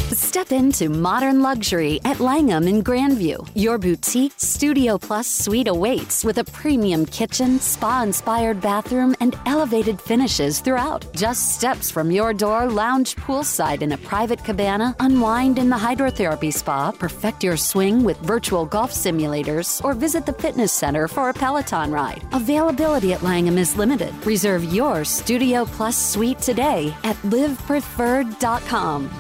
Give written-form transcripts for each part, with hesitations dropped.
Step into modern luxury at Langham in Grandview. Your boutique Studio Plus suite awaits with a premium kitchen, spa-inspired bathroom, and elevated finishes throughout. Just steps from your door, lounge poolside in a private cabana, unwind in the hydrotherapy spa, perfect your swing with virtual golf simulators, or visit the fitness center for a Peloton ride. Availability at Langham is limited. Reserve your Studio Plus suite today at livepreferred.com.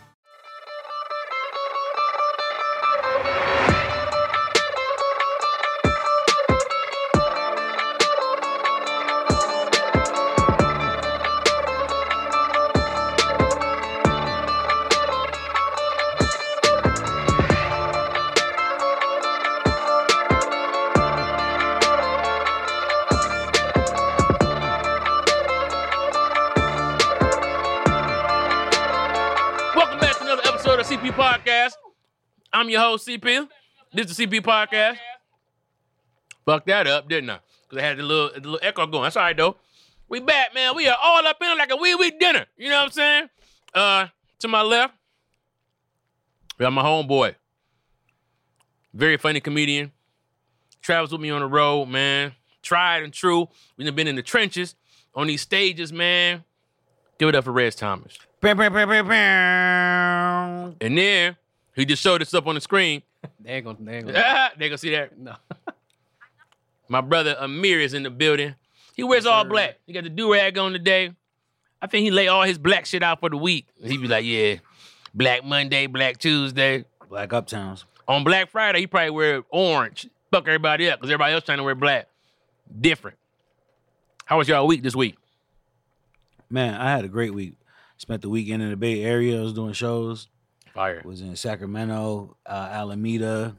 CP Podcast. I'm your host, CP. This is the CP Podcast. Fucked that up, didn't I? Because I had the little echo going. That's all right, though. We back, man. We are all up in it like a wee dinner. You know what I'm saying? To my left, we got my homeboy. Very funny comedian. Travels with me on the road, man. Tried and true. We've been in the trenches on these stages, man. Give it up for Reg Thomas. And then he just showed us up on the screen. They ain't gonna see that. No. My brother Amir is in the building. He wears all black. He got the do-rag on today. I think he lay all his black shit out for the week. He be like, yeah, Black Monday, Black Tuesday. Black Uptowns. On Black Friday, he probably wear orange. Fuck everybody up because everybody else trying to wear black. Different. How was y'all week this week? Man, I had a great week. Spent the weekend in the Bay Area. I was doing shows. Fire. Was in Sacramento, Alameda.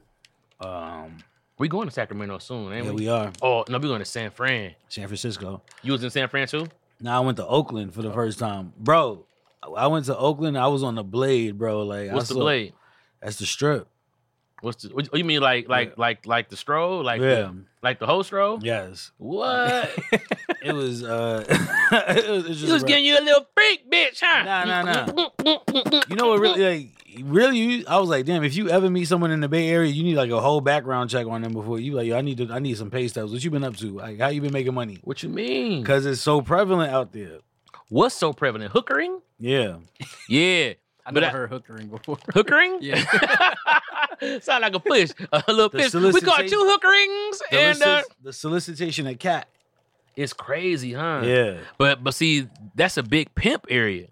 We going to Sacramento soon, ain't we? Yeah, we are. Oh, no, we going to San Fran. San Francisco. You was in San Fran too? Now I went to Oakland for the first time. Bro, I went to Oakland. I was on the Blade, bro. Like, What's the Blade? That's the Strip. What you mean like the stroll? Like like the whole stroll? Yes. What? It was it was just You was getting you a little freak, bitch, huh? Nah. You know what really I was like, damn, if you ever meet someone in the Bay Area, you need like a whole background check on them before you like, yo, I need some pay stubs. What you been up to? Like, how you been making money? What you mean? Because it's so prevalent out there. What's so prevalent? Hookering? Yeah. Yeah. I never heard hookering before. Hookering? Yeah. Sound like a fish. A little fish. We got 2 hookerings. The solicitation at Cat. It's crazy, huh? Yeah. But see, that's a big pimp area.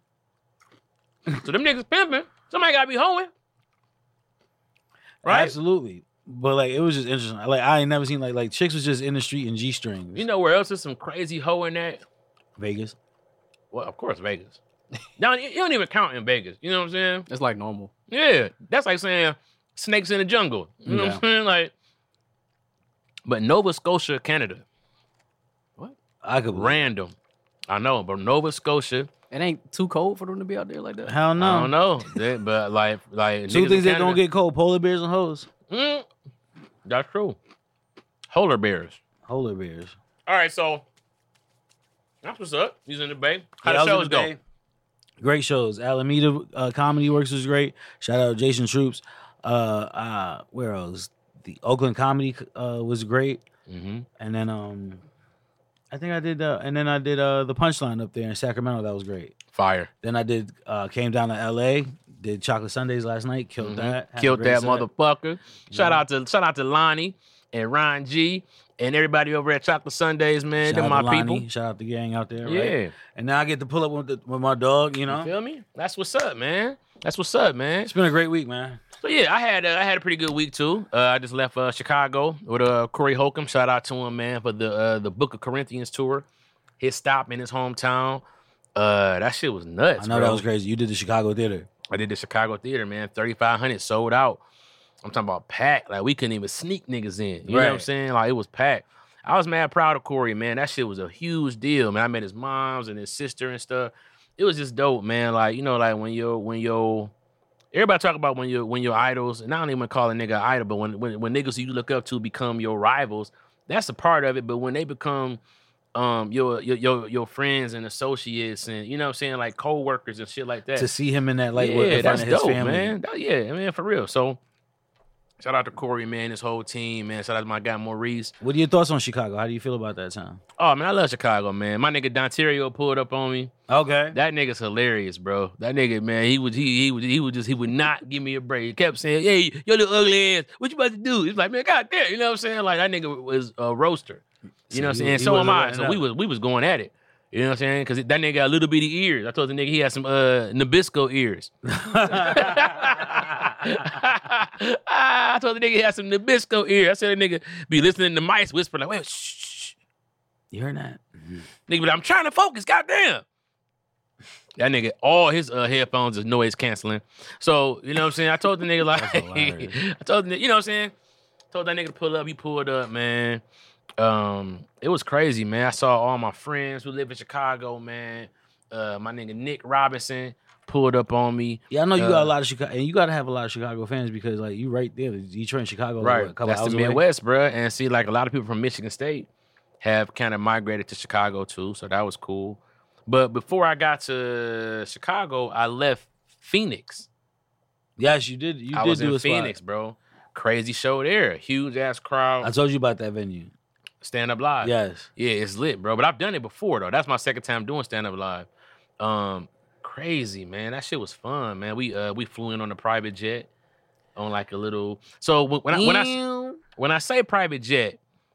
So them niggas pimping. Somebody gotta be hoeing. Right? Absolutely. But like it was just interesting. Like I ain't never seen like chicks was just in the street in G-strings. You know where else is some crazy hoeing at? Vegas. Well, of course, Vegas. Now you don't even count in Vegas. You know what I'm saying? It's like normal. Yeah. That's like saying snakes in the jungle. You know what I'm saying? Like, but Nova Scotia, Canada. What? I could random. I know, but Nova Scotia. It ain't too cold for them to be out there like that. Hell no. I don't know. But like two things that don't get cold: polar bears and hoes. That's true. Polar bears. Polar bears. All right, so that's what's up. He's in the Bay. How the shows go? Great shows. Alameda Comedy Works was great. Shout out Jason Troops. Where else? The Oakland Comedy was great. Mm-hmm. And then I think I did the Punchline up there in Sacramento. That was great. Fire. Then I did came down to LA. Did Chocolate Sundays last night. Killed that. Killed that motherfucker. Shout out to Lonnie and Ron G and everybody over at Chocolate Sundays, man. They're my people. Shout out the gang out there. Yeah. Right? And now I get to pull up with my dog. You know. You feel me? That's what's up, man. That's what's up, man. It's been a great week, man. So yeah, I had a pretty good week too. I just left Chicago with Corey Holcomb. Shout out to him, man, for the Book of Corinthians tour. His stop in his hometown. That shit was nuts. I know, bro. That was crazy. You did the Chicago theater. I did the Chicago theater, man. 3,500 sold out. I'm talking about packed. Like we couldn't even sneak niggas in. You know what I'm saying? Like it was packed. I was mad proud of Corey, man. That shit was a huge deal, man. I met his moms and his sister and stuff. It was just dope, man. Like, you know, like when you're everybody talk about when your idols, and I don't even call a nigga an idol, but when niggas you look up to become your rivals, that's a part of it. But when they become your friends and associates and you know what I'm saying, like co-workers and shit like that. To see him in that light yeah, in front that's of his dope, family. man. Yeah, man, for real. So shout out to Corey, man, his whole team, man. Shout out to my guy Maurice. What are your thoughts on Chicago? How do you feel about that town? Oh man, I love Chicago, man. My nigga Dontario pulled up on me. Okay. That nigga's hilarious, bro. That nigga, man, he would not give me a break. He kept saying, "Hey, yo, little ugly ass, what you about to do?" He's like, "Man, goddamn," you know what I'm saying? Like that nigga was a roaster. You know what I'm saying? So am I. So we was going at it. You know what I'm saying? Because that nigga got little bitty ears. I told the nigga he had some Nabisco ears. I told the nigga he had some Nabisco ears. I said that nigga be listening to mice whisper like, "Wait, shh." You heard that? Nigga, but I'm trying to focus. Goddamn. That nigga, all his headphones is noise canceling. So, you know what I'm saying? I told the nigga like, I told the nigga, you know what I'm saying? Told that nigga to pull up. He pulled up, man. It was crazy, man. I saw all my friends who live in Chicago, man. My nigga Nick Robinson pulled up on me. Yeah, I know you got a lot of Chicago, and you got to have a lot of Chicago fans because, like, you right there, Detroit and Chicago, Right? Like, a couple That's hours the away. Midwest, bro. And see, like a lot of people from Michigan State have kind of migrated to Chicago too, so that was cool. But before I got to Chicago, I left Phoenix. Yes, you did. You I did was do in a spot. Phoenix, bro. Crazy show there. Huge ass crowd. I told you about that venue. Stand Up Live. Yes. Yeah, it's lit, bro. But I've done it before, though. That's my second time doing Stand Up Live. Crazy, man. That shit was fun, man. We flew in on a private jet on like a little. So when I say private jet,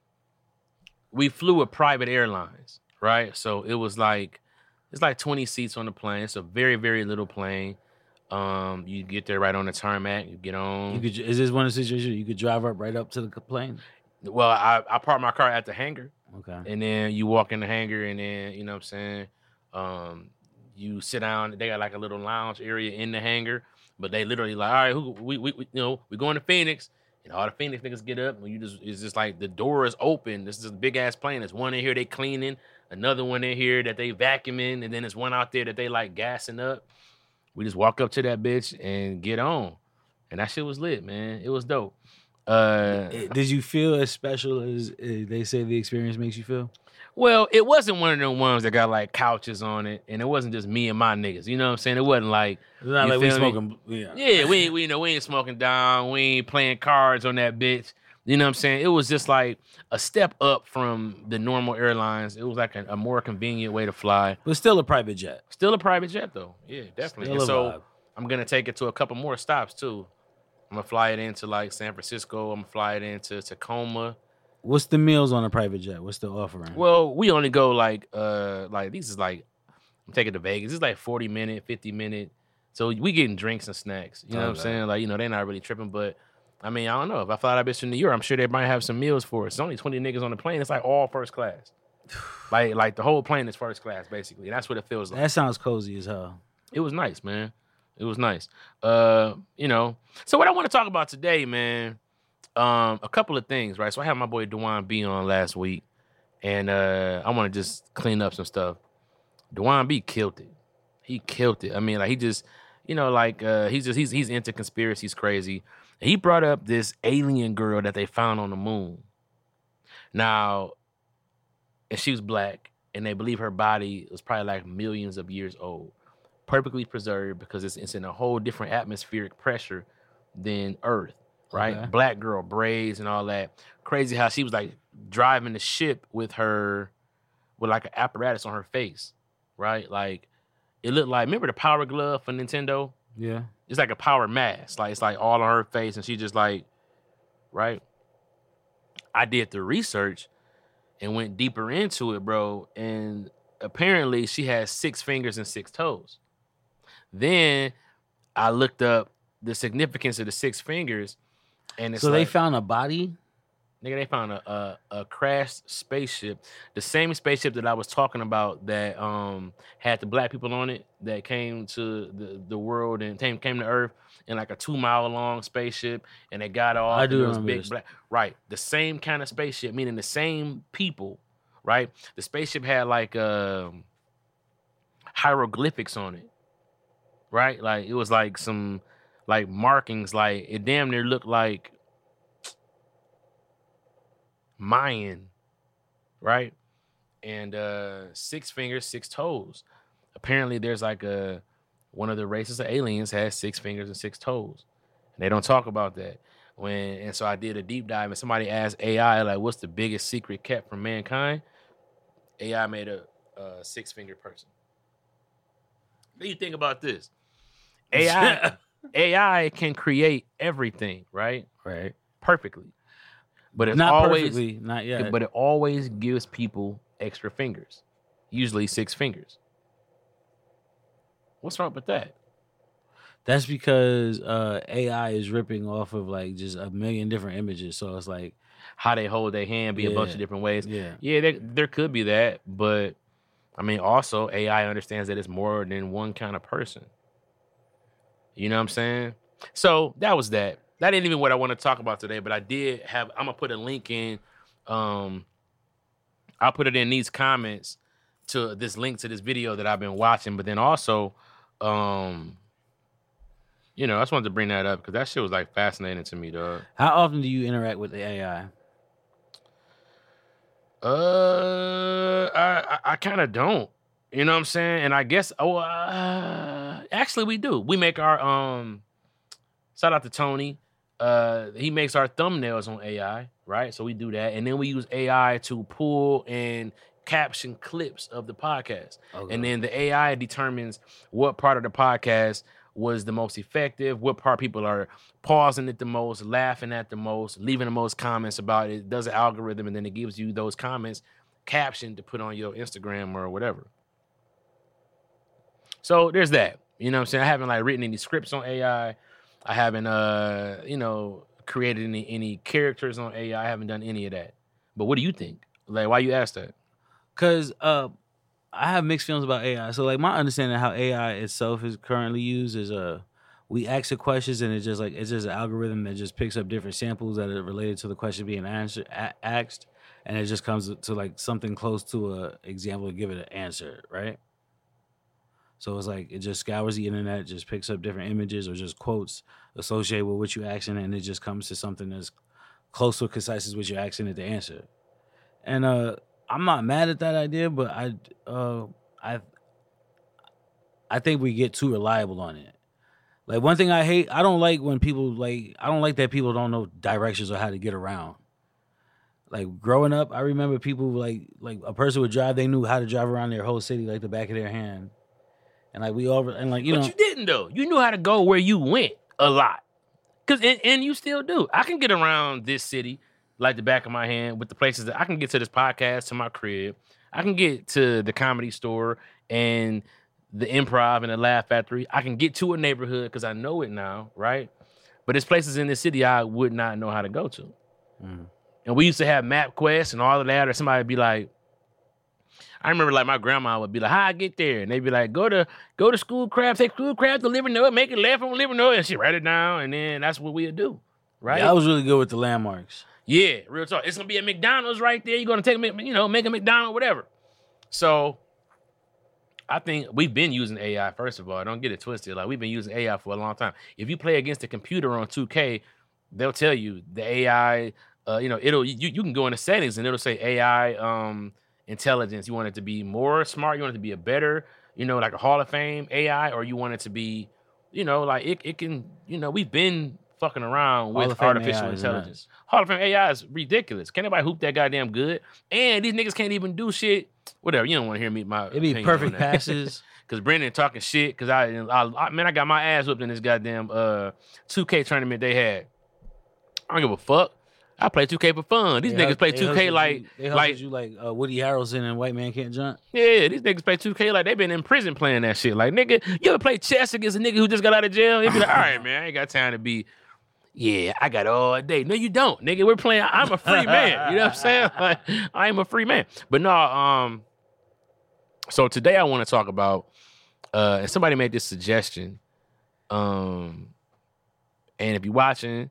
we flew with private airlines, right? So it was like it's like 20 seats on the plane. It's a very, very little plane. You get there right on the tarmac. You get on. Is this one of the situations you could drive up right up to the plane? Well, I parked my car at the hangar. Okay. And then you walk in the hangar, and then you know what I'm saying. You sit down. They got like a little lounge area in the hangar, but they literally like, all right, we going to Phoenix, and all the Phoenix niggas get up, and it's just like the door is open. This is a big ass plane. There's one in here they cleaning, another one in here that they vacuuming, and then there's one out there that they like gassing up. We just walk up to that bitch and get on, and that shit was lit, man. It was dope. Did you feel as special as they say the experience makes you feel? Well, it wasn't one of them ones that got like couches on it, and it wasn't just me and my niggas. You know what I'm saying? It wasn't like It's not you like we feel me? smoking. Yeah. Yeah, we ain't smoking down. We ain't playing cards on that bitch. You know what I'm saying? It was just like a step up from the normal airlines. It was like a more convenient way to fly. But still a private jet. Still a private jet though. Yeah, definitely. Still And a so vibe. I'm gonna take it to a couple more stops too. I'm gonna fly it into like San Francisco. I'm gonna fly it into Tacoma. What's the meals on a private jet? What's the offering? Well, we only go like these is like I'm taking to Vegas. This is like 40-minute, 50-minute. So we getting drinks and snacks. You know what I'm Okay. saying? Like, they're not really tripping, but I mean, I don't know. If I fly that bitch to New York, I'm sure they might have some meals for us. It's only 20 niggas on the plane. It's like all first class. like the whole plane is first class, basically. And that's what it feels like. That sounds cozy as hell. It was nice, man. It was nice. So what I want to talk about today, man, a couple of things, right? So I had my boy Dewan B on last week, and I want to just clean up some stuff. Dewan B killed it. He killed it. I mean, like he just, he's into conspiracies, crazy. He brought up this alien girl that they found on the moon. Now, and she was black, and they believe her body was probably like millions of years old, perfectly preserved because it's in a whole different atmospheric pressure than Earth, right? Okay. Black girl, braids and all that. Crazy how she was like driving the ship with like an apparatus on her face, right? Like it looked like, remember the Power Glove for Nintendo? Yeah. It's like a power mask. Like it's like all on her face, and she just like, right? I did the research and went deeper into it, bro. And apparently she has 6 fingers and 6 toes. Then I looked up the significance of the 6 fingers, and it's So they like, found a body? nigga, they found a crashed spaceship, the same spaceship that I was talking about that had the black people on it that came to the world and came to Earth in like a 2-mile long spaceship, and they got off. I do and it was remember big this. black, right? The same kind of spaceship, meaning the same people, right? The spaceship had like hieroglyphics on it, right? Like it was like some like markings, like it damn near looked like Mayan, right? and 6 fingers, 6 toes. Apparently, there's like one of the races of aliens has 6 fingers and 6 toes. And they don't talk about that. So I did a deep dive, and somebody asked AI, like, what's the biggest secret kept from mankind? AI made a 6-fingered person. What do you think about this? AI can create everything, right? Right. Perfectly. But it's Not always perfectly, not yet. But it always gives people extra fingers. Usually 6 fingers. What's wrong with that? That's because AI is ripping off of like just a million different images. So it's like How they hold their hand be a bunch of different ways. Yeah. There could be that, but I mean, also AI understands that it's more than one kind of person. You know what I'm saying? So that was that. That ain't even what I want to talk about today, but I did have. I'm gonna put a link in. I'll put it in these comments to this link to this video that I've been watching. But then also, I just wanted to bring that up because that shit was like fascinating to me, dog. How often do you interact with the AI? I kind of don't. You know what I'm saying? And I guess, actually we do. We make our, shout out to Tony. He makes our thumbnails on AI, right? So we do that. And then we use AI to pull and caption clips of the podcast. Okay. And then the AI determines what part of the podcast was the most effective, what part people are pausing it the most, laughing at the most, leaving the most comments about it. It does an algorithm, and then it gives you those comments captioned to put on your Instagram or whatever. So there's that. You know what I'm saying? I haven't like written any scripts on AI. I haven't created any characters on AI. I haven't done any of that. But what do you think? Like, why you ask that? Because I have mixed feelings about AI. So like my understanding of how AI itself is currently used is we ask the questions and it's just an algorithm that just picks up different samples that are related to the question being asked, and it just comes to like something close to a example to give it an answer, right? So it's like it just scours the internet, just picks up different images or just quotes associated with what you're asking, and it just comes to something that's close or concise as what you're asking it to answer. And I'm not mad at that idea, but I think we get too reliable on it. Like one thing I hate, I don't like when people I don't like that people don't know directions or how to get around. Like growing up, I remember people like a person would drive, they knew how to drive around their whole city like the back of their hand. And like we over and like you know, but you didn't though. You knew how to go where you went a lot, and you still do. I can get around this city like the back of my hand with the places that I can get to this podcast, to my crib. I can get to the Comedy Store and the Improv and the Laugh Factory. I can get to a neighborhood because I know it now, right? But there's places in the city I would not know how to go to. Mm. And we used to have MapQuest and all of that, or somebody would be like, I remember like my grandma would be like, how I get there? And they'd be like, go to Schoolcraft, take Schoolcraft to Livernois, make it left on Livernois, and she write it down, and then that's what we'd do, right? Yeah, I was really good with the landmarks. Yeah, real talk. It's gonna be a McDonald's right there. You're gonna take, make a McDonald's, whatever. So I think we've been using AI. First of all, don't get it twisted. Like we've been using AI for a long time. If you play against the computer on 2K, they'll tell you the AI. You can go in the settings and it'll say AI intelligence. You want it to be more smart. You want it to be a better, like a Hall of Fame AI, or you want it to be, like it can. We've been fucking around with artificial intelligence. Hall of Fame AI is ridiculous. Can't nobody hoop that goddamn good. And these niggas can't even do shit. Whatever. You don't want to hear me. It'd be perfect passes. Because Brendan talking shit. Because I got my ass whooped in this goddamn 2K tournament they had. I don't give a fuck. I play 2K for fun. These niggas play 2K like you like Woody Harrelson and White Man Can't Jump. Yeah, these niggas play 2K like they been in prison playing that shit. Like, nigga, you ever play chess against a nigga who just got out of jail? He'd be like, all right, man, I ain't got time to be. Yeah, I got all day. No, you don't, nigga. We're playing. I'm a free man. You know what I'm saying? Like, I am a free man. But no, so today I want to talk about, and somebody made this suggestion, and if you're watching,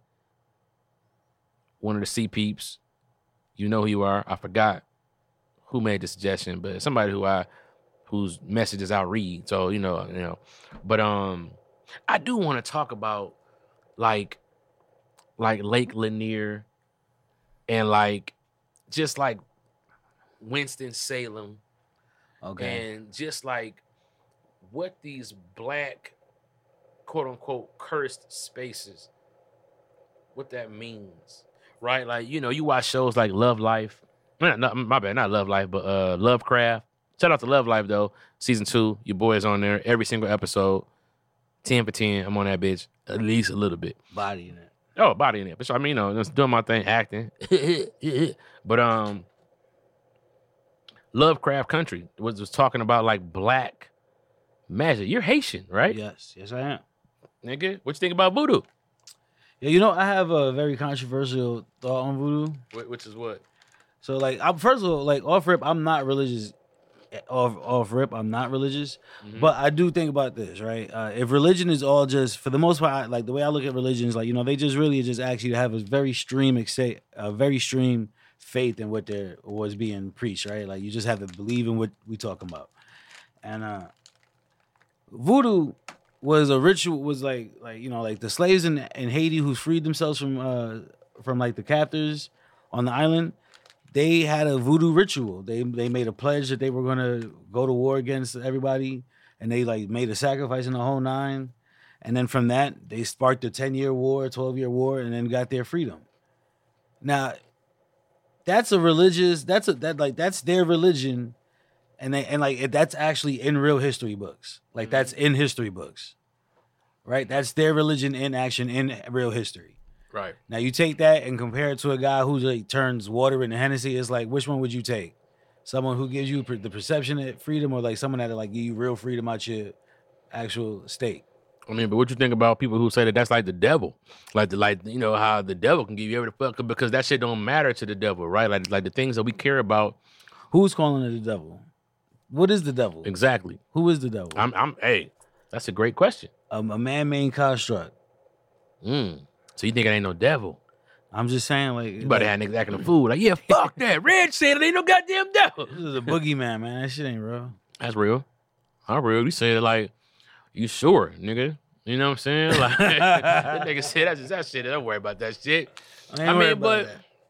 one of the C peeps, you know who you are. I forgot who made the suggestion, but somebody whose messages I read. So but I do want to talk about like Lake Lanier and like just like Winston-Salem, Okay. and just like what these black, quote unquote, cursed spaces, what that means, right? Like, you know, you watch shows like Love Life. My bad, not Love Life, but Lovecraft. Shout out to Love Life though. Season 2, your boy is on there every single episode. 10 for 10. I'm on that bitch at least a little bit. Body in it. Oh, body in it. But so, I mean, you know, just doing my thing, acting. But Lovecraft Country was talking about like black magic. You're Haitian, right? Yes, I am. Nigga, what you think about voodoo? Yeah, you know, I have a very controversial thought on voodoo. Which is what? So, like, first of all, like, off rip, I'm not religious. Off rip, I'm not religious. Mhm. But I do think about this, right? If religion is all just, for the most part, like, the way I look at religion is like, you know, they just really just ask you to have a very extreme faith in what was being preached, right? Like, you just have to believe in what we talking about. And voodoo was a ritual, was like you know, like the slaves in Haiti who freed themselves from like the captors on the island. They had a voodoo ritual. They made a pledge that they were gonna go to war against everybody, and they like made a sacrifice in the whole nine. And then from that, they sparked a 10-year war, 12-year war, and then got their freedom. Now, that's a religious. That's their religion, and that's actually in real history books. Like that's in history books, right? That's their religion in action in real history. Right. Now you take that and compare it to a guy who like turns water into Hennessy. It's like, which one would you take? Someone who gives you the perception of freedom, or like someone that like give you real freedom out your actual state? I mean, but what you think about people who say that that's like the devil, like you know how the devil can give you every fuck because that shit don't matter to the devil, right? Like the things that we care about. Who's calling it the devil? What is the devil? Exactly. Who is the devil? Hey, that's a great question. A man-made construct. So you think it ain't no devil? I'm just saying, like, You about to have niggas acting a fool. Like, yeah, fuck that. Red said it ain't no goddamn devil. this is a boogeyman, man. That shit ain't real. That's real. I'm real. You say it like, you sure, nigga? You know what I'm saying? Like, that nigga said that's just that shit. Don't worry about that shit. I mean, but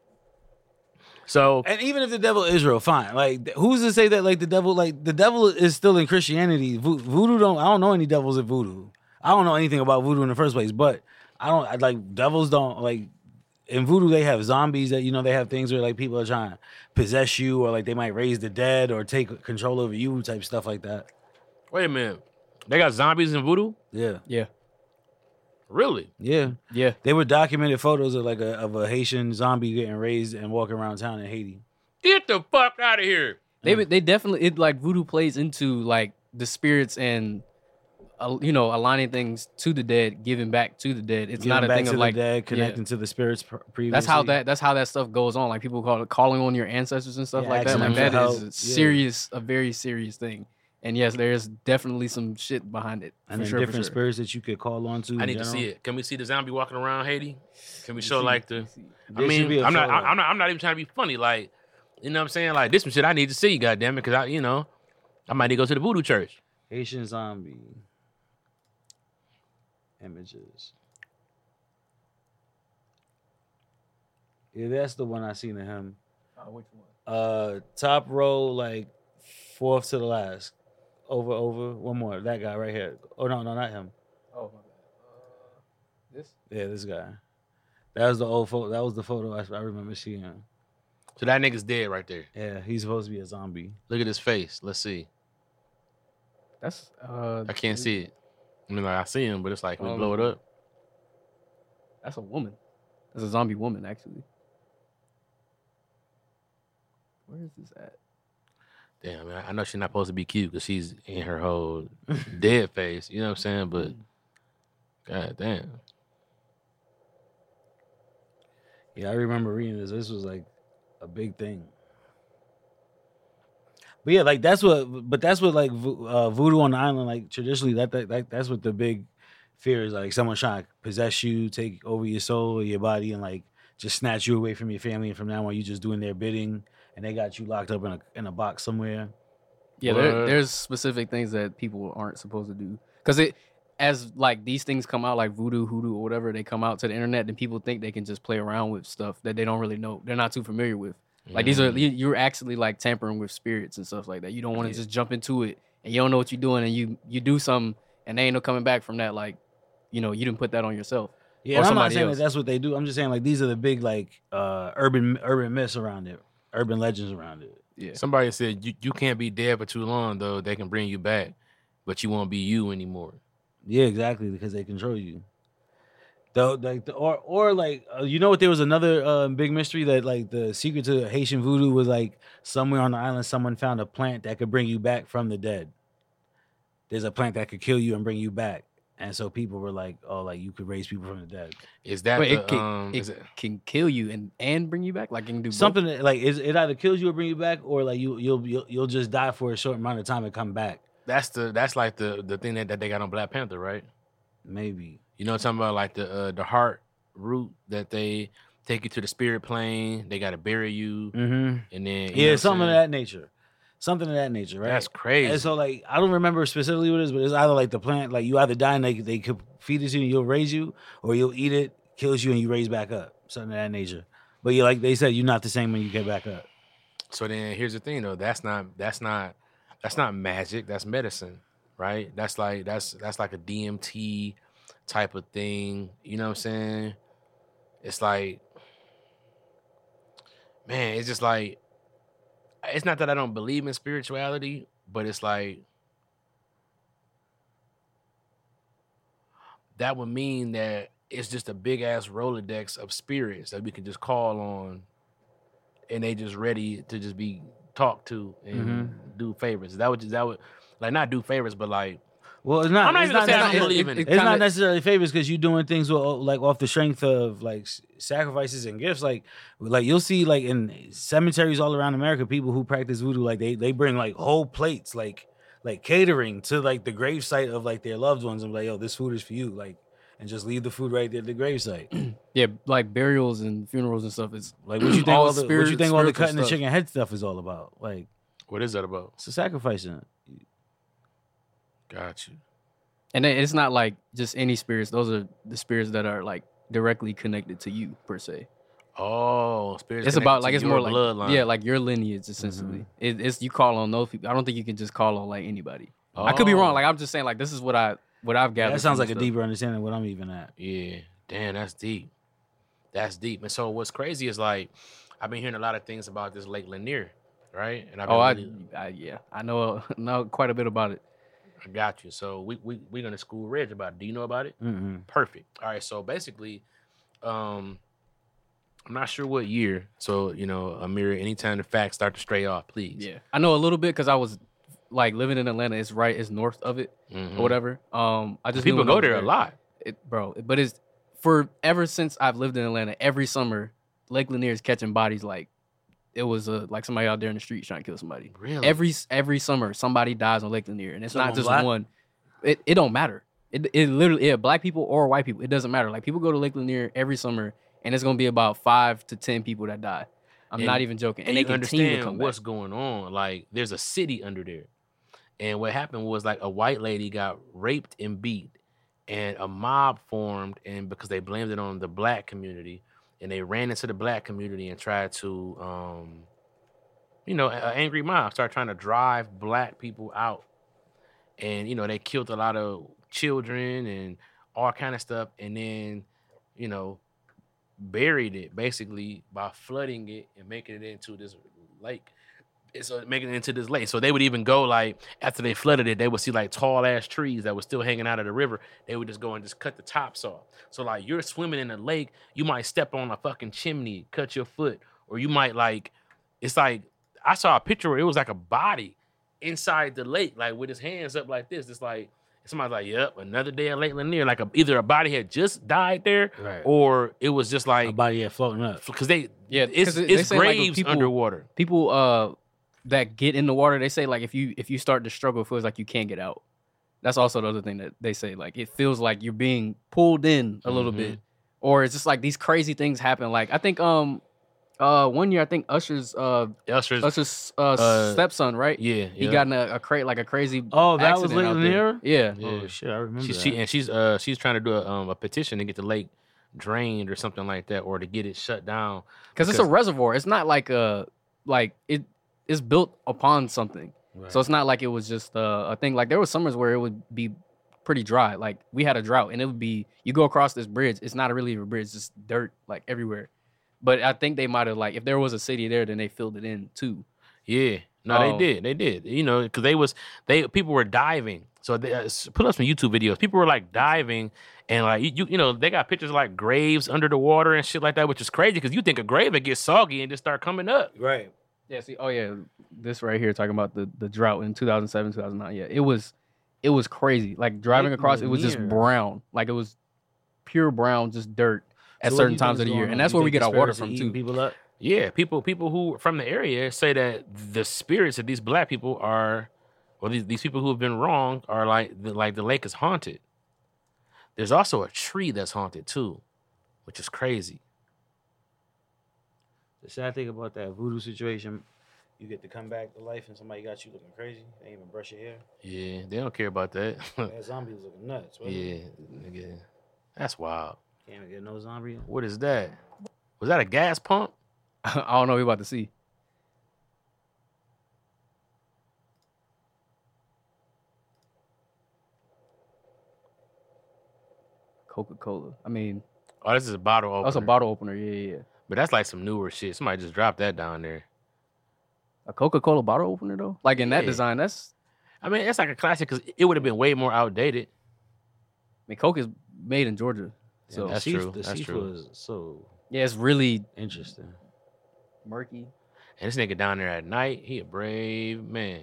so, and even if the devil is real, fine. Like, who's to say that like the devil is still in Christianity? Voodoo I don't know any devils in voodoo. I don't know anything about voodoo in the first place, but devils don't like in voodoo. They have zombies that, you know, they have things where like people are trying to possess you, or like they might raise the dead or take control over you, type stuff like that. wait a minute. They got zombies in voodoo? Yeah. Yeah. Really? Yeah. Yeah. They were documented photos of a Haitian zombie getting raised and walking around town in Haiti. Get the fuck out of here. They definitely, like voodoo plays into like the spirits and you know, aligning things to the dead, giving back to the dead. It's not a thing of like dead, connecting to the spirits previously. That's how that stuff goes on. Like people call it calling on your ancestors and stuff Yeah, like that. Like asking that them is for a very serious thing. And yes, there's definitely some shit behind it. and for then sure, different for sure. spirits that you could call on to. I in need to general. see it. Can we see the zombie walking around Haiti? Can we show like the? There I should be mean, a I'm not photo. even trying to be funny. Like, you know what I'm saying? Like, this some shit I need to see, goddamn it, because I might need to go to the voodoo church. Haitian zombie images. Yeah, that's the one I seen of him. Which one? Top row, like fourth to the last. Over. One more. That guy right here. Oh no, not him. Oh my bad. This? Yeah, this guy. That was the old photo. That was the photo I remember seeing him. So that nigga's dead right there. Yeah, he's supposed to be a zombie. Look at his face. Let's see. That's I can't see it. I mean, like I see him, but it's like, can we blow it up? That's a woman. That's a zombie woman, actually. Where is this at? Damn, man, I know she's not supposed to be cute because she's in her whole dead face. You know what I'm saying? But god damn. Yeah, I remember reading this. This was like a big thing. But yeah, like that's what like voodoo on the island, like traditionally that's what the big fear is. Like someone trying to possess you, take over your soul or your body, and like just snatch you away from your family. And from now on, you just doing their bidding, and they got you locked up in a box somewhere. Yeah, What? there's specific things that people aren't supposed to do. Because as like these things come out, like voodoo, hoodoo, or whatever, they come out to the internet, then people think they can just play around with stuff that they don't really know. They're not too familiar with. Like these are you're actually like tampering with spirits and stuff like that. You don't want to just jump into it and you don't know what you're doing and you do something and there ain't no coming back from that. Like, you know, you didn't put that on yourself. Yeah, or and I'm not somebody saying else. that that's what they do. I'm just saying like these are the big like urban myths around it, urban legends around it. Yeah. Somebody said you can't be dead for too long though. They can bring you back, but you won't be you anymore. Yeah, exactly, because they control you. Though, like, you know what? There was another big mystery that like the secret to Haitian voodoo was like somewhere on the island, someone found a plant that could bring you back from the dead. There's a plant that could kill you and bring you back, and so people were like, "Oh, like you could raise people from the dead." Is that Wait, the, it can kill you and bring you back. Like it can do Something both? that, like it either kills you or bring you back, or like you'll just die for a short amount of time and come back. that's like the thing that they got on Black Panther, right? Maybe. You know what I'm talking about? Like the heart root that they take you to the spirit plane. They got to bury you, Mm-hmm. and then you know Yeah, what I'm something of saying? that nature. Something of that nature, right? That's crazy. And so, like, I don't remember specifically what it is, but it's either like the plant, like you either die and they could feed it to you and you'll raise you, or you'll eat it, kills you, and you raise back up. Something of that nature. But you like they said, you're not the same when you get back up. So then here's the thing though. That's not magic. That's medicine, right? That's like a DMT type of thing. You know what I'm saying? It's like, man, it's just like, it's not that I don't believe in spirituality, but it's like that would mean that it's just a big ass Rolodex of spirits that we can just call on, and they just ready to just be talked to and do favors. That would like not do favors, but like Well, it's not. I'm not it's even gonna say I not- don't believe in it. It's not necessarily favors because you're doing things with, like off the strength of like sacrifices and gifts. Like you'll see like in cemeteries all around America, people who practice voodoo, like they bring like whole plates, like catering to like the gravesite of like their loved ones, and be like, yo, this food is for you, like, and just leave the food right there at the gravesite. Yeah, like burials and funerals and stuff is Like what you think all all the what you think all the spiritual cutting the stuff. chicken head stuff is all about? Like what is that about? it's a sacrificing. Got you. And then it's not like just any spirits. Those are the spirits that are like directly connected to you per se. Oh, spirits. It's connected about to like it's your more like bloodline. yeah, like your lineage essentially. It's you call on those people. I don't think you can just call on like anybody. I could be wrong. Like I'm just saying like this is what I've gathered. That sounds from like a stuff. deeper understanding of what I'm even at. Yeah, damn, that's deep. That's deep. And so what's crazy is like I've been hearing a lot of things about this Lake Lanier, right? And I've been I know quite a bit about it. I got you. So we're gonna school Reg about it. Do you know about it? Mm-hmm. Perfect. All right. So basically, I'm not sure what year. So Amir, anytime the facts start to stray off, please. Yeah, I know a little bit because I was like living in Atlanta. It's north of it Mhm. or whatever. I just knew People when I go was there a lot. but it's for ever since I've lived in Atlanta. Every summer, Lake Lanier is catching bodies like it was like somebody out there in the street trying to kill somebody. Really? Every summer, somebody dies on Lake Lanier, and it's Someone not just black? one. It don't matter. It literally black people or white people. It doesn't matter. Like people go to Lake Lanier every summer, and it's gonna be about 5 to 10 people that die. I'm And- not even joking. And And they you continue to understand come what's back. going on. Like there's a city under there. And what happened was like a white lady got raped and beat, and a mob formed, and because they blamed it on the black community, and they ran into the black community and tried to, an angry mob started trying to drive black people out, and they killed a lot of children and all kind of stuff, and then, buried it basically by flooding it and making it into this lake. So making it into this lake. So they would even go like after they flooded it, they would see like tall ass trees that were still hanging out of the river. They would just go and just cut the tops off. So like you're swimming in a lake, you might step on a fucking chimney, cut your foot, or you might like, it's like I saw a picture where it was like a body inside the lake, like with his hands up like this. It's like somebody's like, "Yep, another day at Lake Lanier." Like either a body had just died there, Right. or it was just A like body floating up. because they Yeah, it's 'cause they say, like, when graves people- underwater. People that get in the water, they say like if you start to struggle, it feels like you can't get out. That's also the other thing that they say. Like it feels like you're being pulled in a little Mhm. bit, or it's just like these crazy things happen. Like I think 1 year I think Usher's stepson, right? Yeah, He got in a crazy Oh, that was accident Lake out there. Lanier? Yeah. Yeah. Oh shit, I remember she's trying to do a petition to get the lake drained or something like that, or to get it shut down. Because it's a reservoir. It's not like like it's built upon something. Right. So it's not like it was just a thing. Like there were summers where it would be pretty dry. Like we had a drought, and it would be you go across this bridge. It's not really a bridge; it's just dirt like everywhere. But I think they might have like if there was a city there, then they filled it in too. Yeah, no, they did. You know, because people were diving. So they, put up some YouTube videos. People were like diving, and like you know, they got pictures of, like graves under the water and shit like that, which is crazy because you think a grave would get soggy and just start coming up. Right. Yeah. See. Oh yeah. This right here talking about the drought in 2007, 2009. Yeah. It was crazy. Like driving across, it was just brown. Like it was pure brown, just dirt at certain times of the year, and that's where we get our water from too. People up. Yeah, people who from the area say that the spirits of these black people are, or these people who have been wronged are like the lake is haunted. There's also a tree that's haunted too, which is crazy. The sad thing about that voodoo situation, you get to come back to life and somebody got you looking crazy. They ain't even brush your hair. Yeah, they don't care about that. That zombie was looking nuts. Yeah, nigga, that's wild. Can't even get no zombie. What is that? Was that a gas pump? I don't know. We about to see. Coca-Cola. I mean, Oh, this is a bottle opener. that's a bottle opener. Yeah. But that's like some newer shit. Somebody just dropped that down there. A Coca-Cola bottle opener though, like in that Yeah. design, I mean, it's like a classic because it would have been way more outdated. I mean, Coke is made in Georgia, so that's Seaf- true. The That's seafood true. is so yeah, it's really interesting. murky. And this nigga down there at night, he a brave man.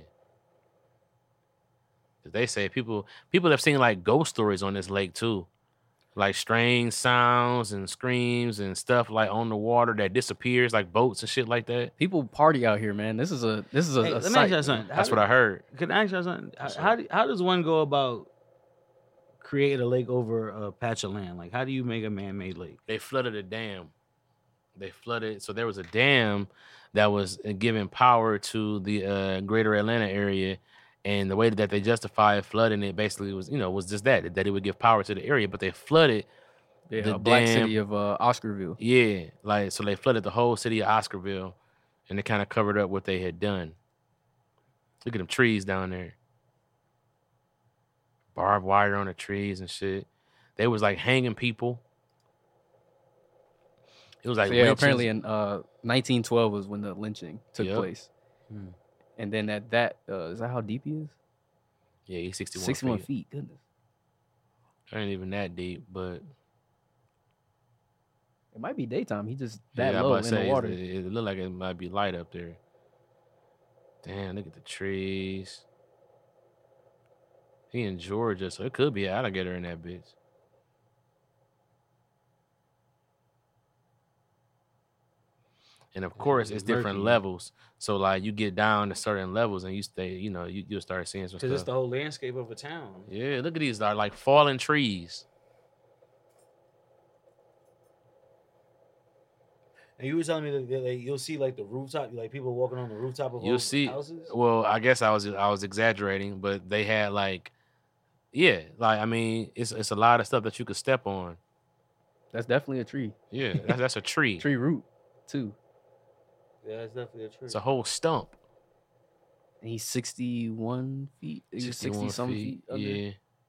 'Cause they say people have seen like ghost stories on this lake too. Like strange sounds and screams and stuff like on the water that disappears, like boats and shit like that. People party out here, man. This is a Hey, let me ask site. you something. That's what I heard. Can I ask you something? How does one go about create a lake over a patch of land? Like, how do you make a man-made lake? They flooded a dam. They flooded. So there was a dam that was giving power to the greater Atlanta area. And the way that they justified flooding it basically was, was just that it would give power to the area. But they flooded the black dam. city of Oscarville. Yeah, like so they flooded the whole city of Oscarville, and they kind of covered up what they had done. Look at them trees down there, barbed wire on the trees and shit. They was like hanging people. It was like So, yeah, lynchings. apparently in 1912 was when the lynching took Yep. place, and then at that is that how deep he is? Yeah, he's 61, 61 feet. feet. Goodness, Ain't even that deep, but it might be daytime. He just that yeah, I low about in to the say water. it looked like it might be light up there. Damn, look at the trees. He in Georgia, so it could be an alligator in that bitch. And of course, it's different murky. levels. So like you get down to certain levels and you stay, you'll start seeing some Because it's stuff. the whole landscape of a town. Yeah, look at these are like fallen trees. And you were telling me that like, you'll see like the rooftop, like people walking on the rooftop of You'll old see. houses. Well, I guess I was exaggerating, but they had like, yeah, like I mean, it's a lot of stuff that you could step on. That's definitely a tree. Yeah, that's a tree. Tree root too. Yeah, it's definitely a tree. It's a whole stump. And he's 61 feet. He's 60 some feet. Under. Yeah.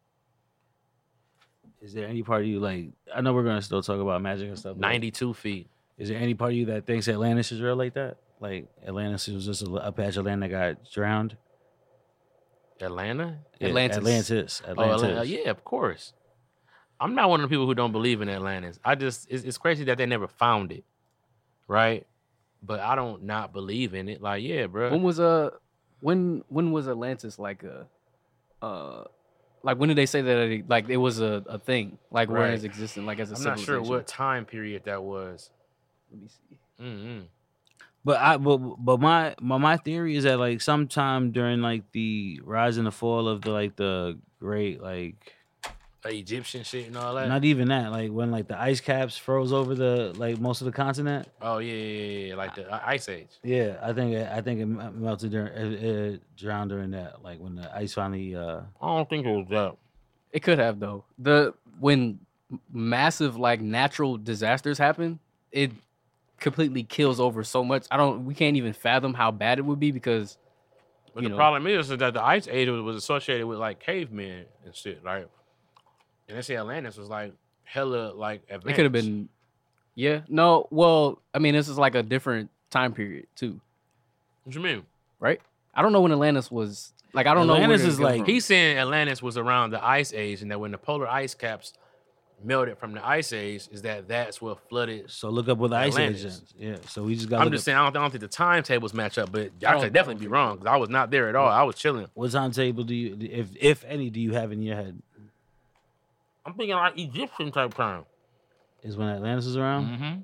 Is there any part of you like? I know we're gonna still talk about magic and stuff. but 92 feet. Is there any part of you that thinks Atlantis is real like that? Like Atlantis was just a patch of land that got drowned. Atlanta? Yeah, Atlantis. Oh, Atlanta. Yeah, of course. I'm not one of the people who don't believe in Atlantis. It's crazy that they never found it, right? But I don't not believe in it. Like, yeah, bro. When was when was Atlantis like like when did they say that it was a thing like where Right. it's existing like as a I'm not sure civilization? what time period that was. Let me see. Mm-hmm. But my theory is that like sometime during like the rise and the fall of the great like Egyptian shit and all that. not even that like when like the ice caps froze over the like most of the continent. Oh yeah, like the Ice Age. Yeah, I think it melted during it drowned during that like when the ice finally. I don't think it was that. It could have though. When massive like natural disasters happen, it completely kills over so much. We can't even fathom how bad it would be because. But the problem is that the Ice Age was associated with like cavemen and shit, right? And they say Atlantis was like hella like advanced. It could have been, yeah. No, well, I mean, this is like a different time period too. What you mean? Right? I don't know when Atlantis was. Like, I don't know. Atlantis is like he's saying Atlantis was around the Ice Age, and that when the polar ice caps melted from the Ice Age, is that's what flooded. So look up what the Ice Age Atlantis. is. Yeah. So we just got. I'm just saying I don't think the timetables match up, but I could definitely be wrong because I was not there at all. I was chilling. What timetable do you, if any, do you have in your head? I'm thinking like Egyptian type time. Is when Atlantis is around? Mm-hmm.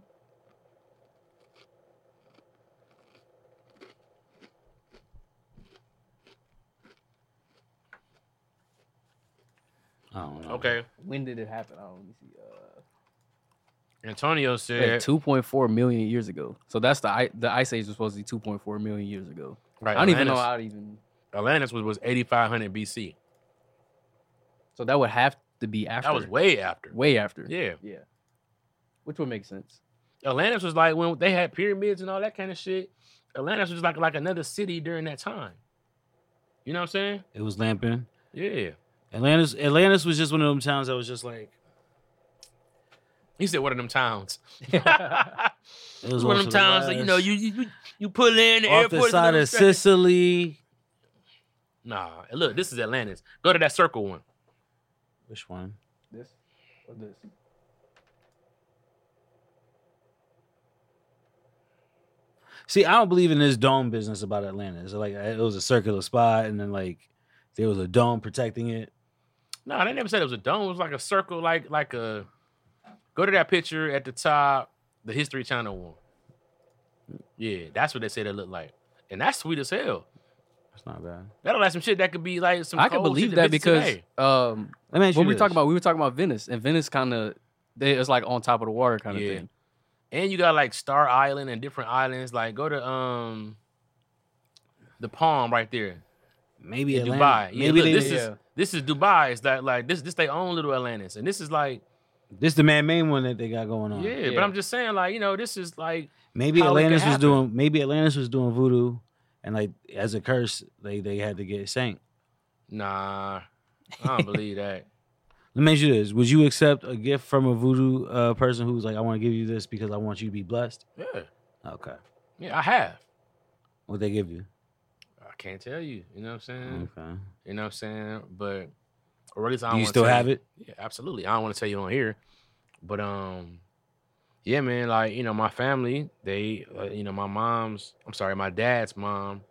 I don't know. Okay. When did it happen? I don't see. Antonio said 2.4 million years ago. So that's the Ice Age was supposed to be 2.4 million years ago. right. I don't even know how to even. Atlantis was 8500 BC. So that would have to be after. That was way after. way after. Yeah. Yeah. Which would make sense. Atlantis was like when they had pyramids and all that kind of shit. Atlantis was like another city during that time. You know what I'm saying? It was Lampin. Yeah. Atlantis was just one of them towns that was just like. He said one of them towns. It was one of them towns that, you know, you pull in the off airport. the side of Sicily. Nah, look, this is Atlantis. Go to that circle one. Which one? This or this? See, I don't believe in this dome business about Atlantis. Like it was a circular spot, and then like there was a dome protecting it. No, they never said it was a dome. It was like a circle, like a. Go to that picture at the top, the History Channel one. Yeah, that's what they said it looked like, and that's sweet as hell. That's not bad. That'll like some shit that could be like some. I can cold believe shit that visit because today. Let me ask you when we this. were talking about Venice, and Venice kind of it's like on top of the water kind of Yeah. thing. And you got like Star Island and different islands. Like go to the Palm right there. Maybe in Atlanta. Dubai. Yeah, Maybe look, this is Dubai. It's like this their own little Atlantis, and this is like this the main one that they got going on. yeah. But I'm just saying like this is like Maybe how it Atlantis could was happen. doing. Maybe Atlantis was doing voodoo, and like as a curse, they had to get sank. nah. I don't believe that. Let me ask you this: would you accept a gift from a voodoo person who's like, "I want to give you this because I want you to be blessed"? Yeah, Okay. yeah, I have. What they give you? I can't tell you. You know what I'm saying? Okay. You know what I'm saying? But or at least I Do don't you wanna still tell have you. it? Yeah, absolutely. I don't want to tell you on here, but yeah, man. Like my family, they, my dad's mom,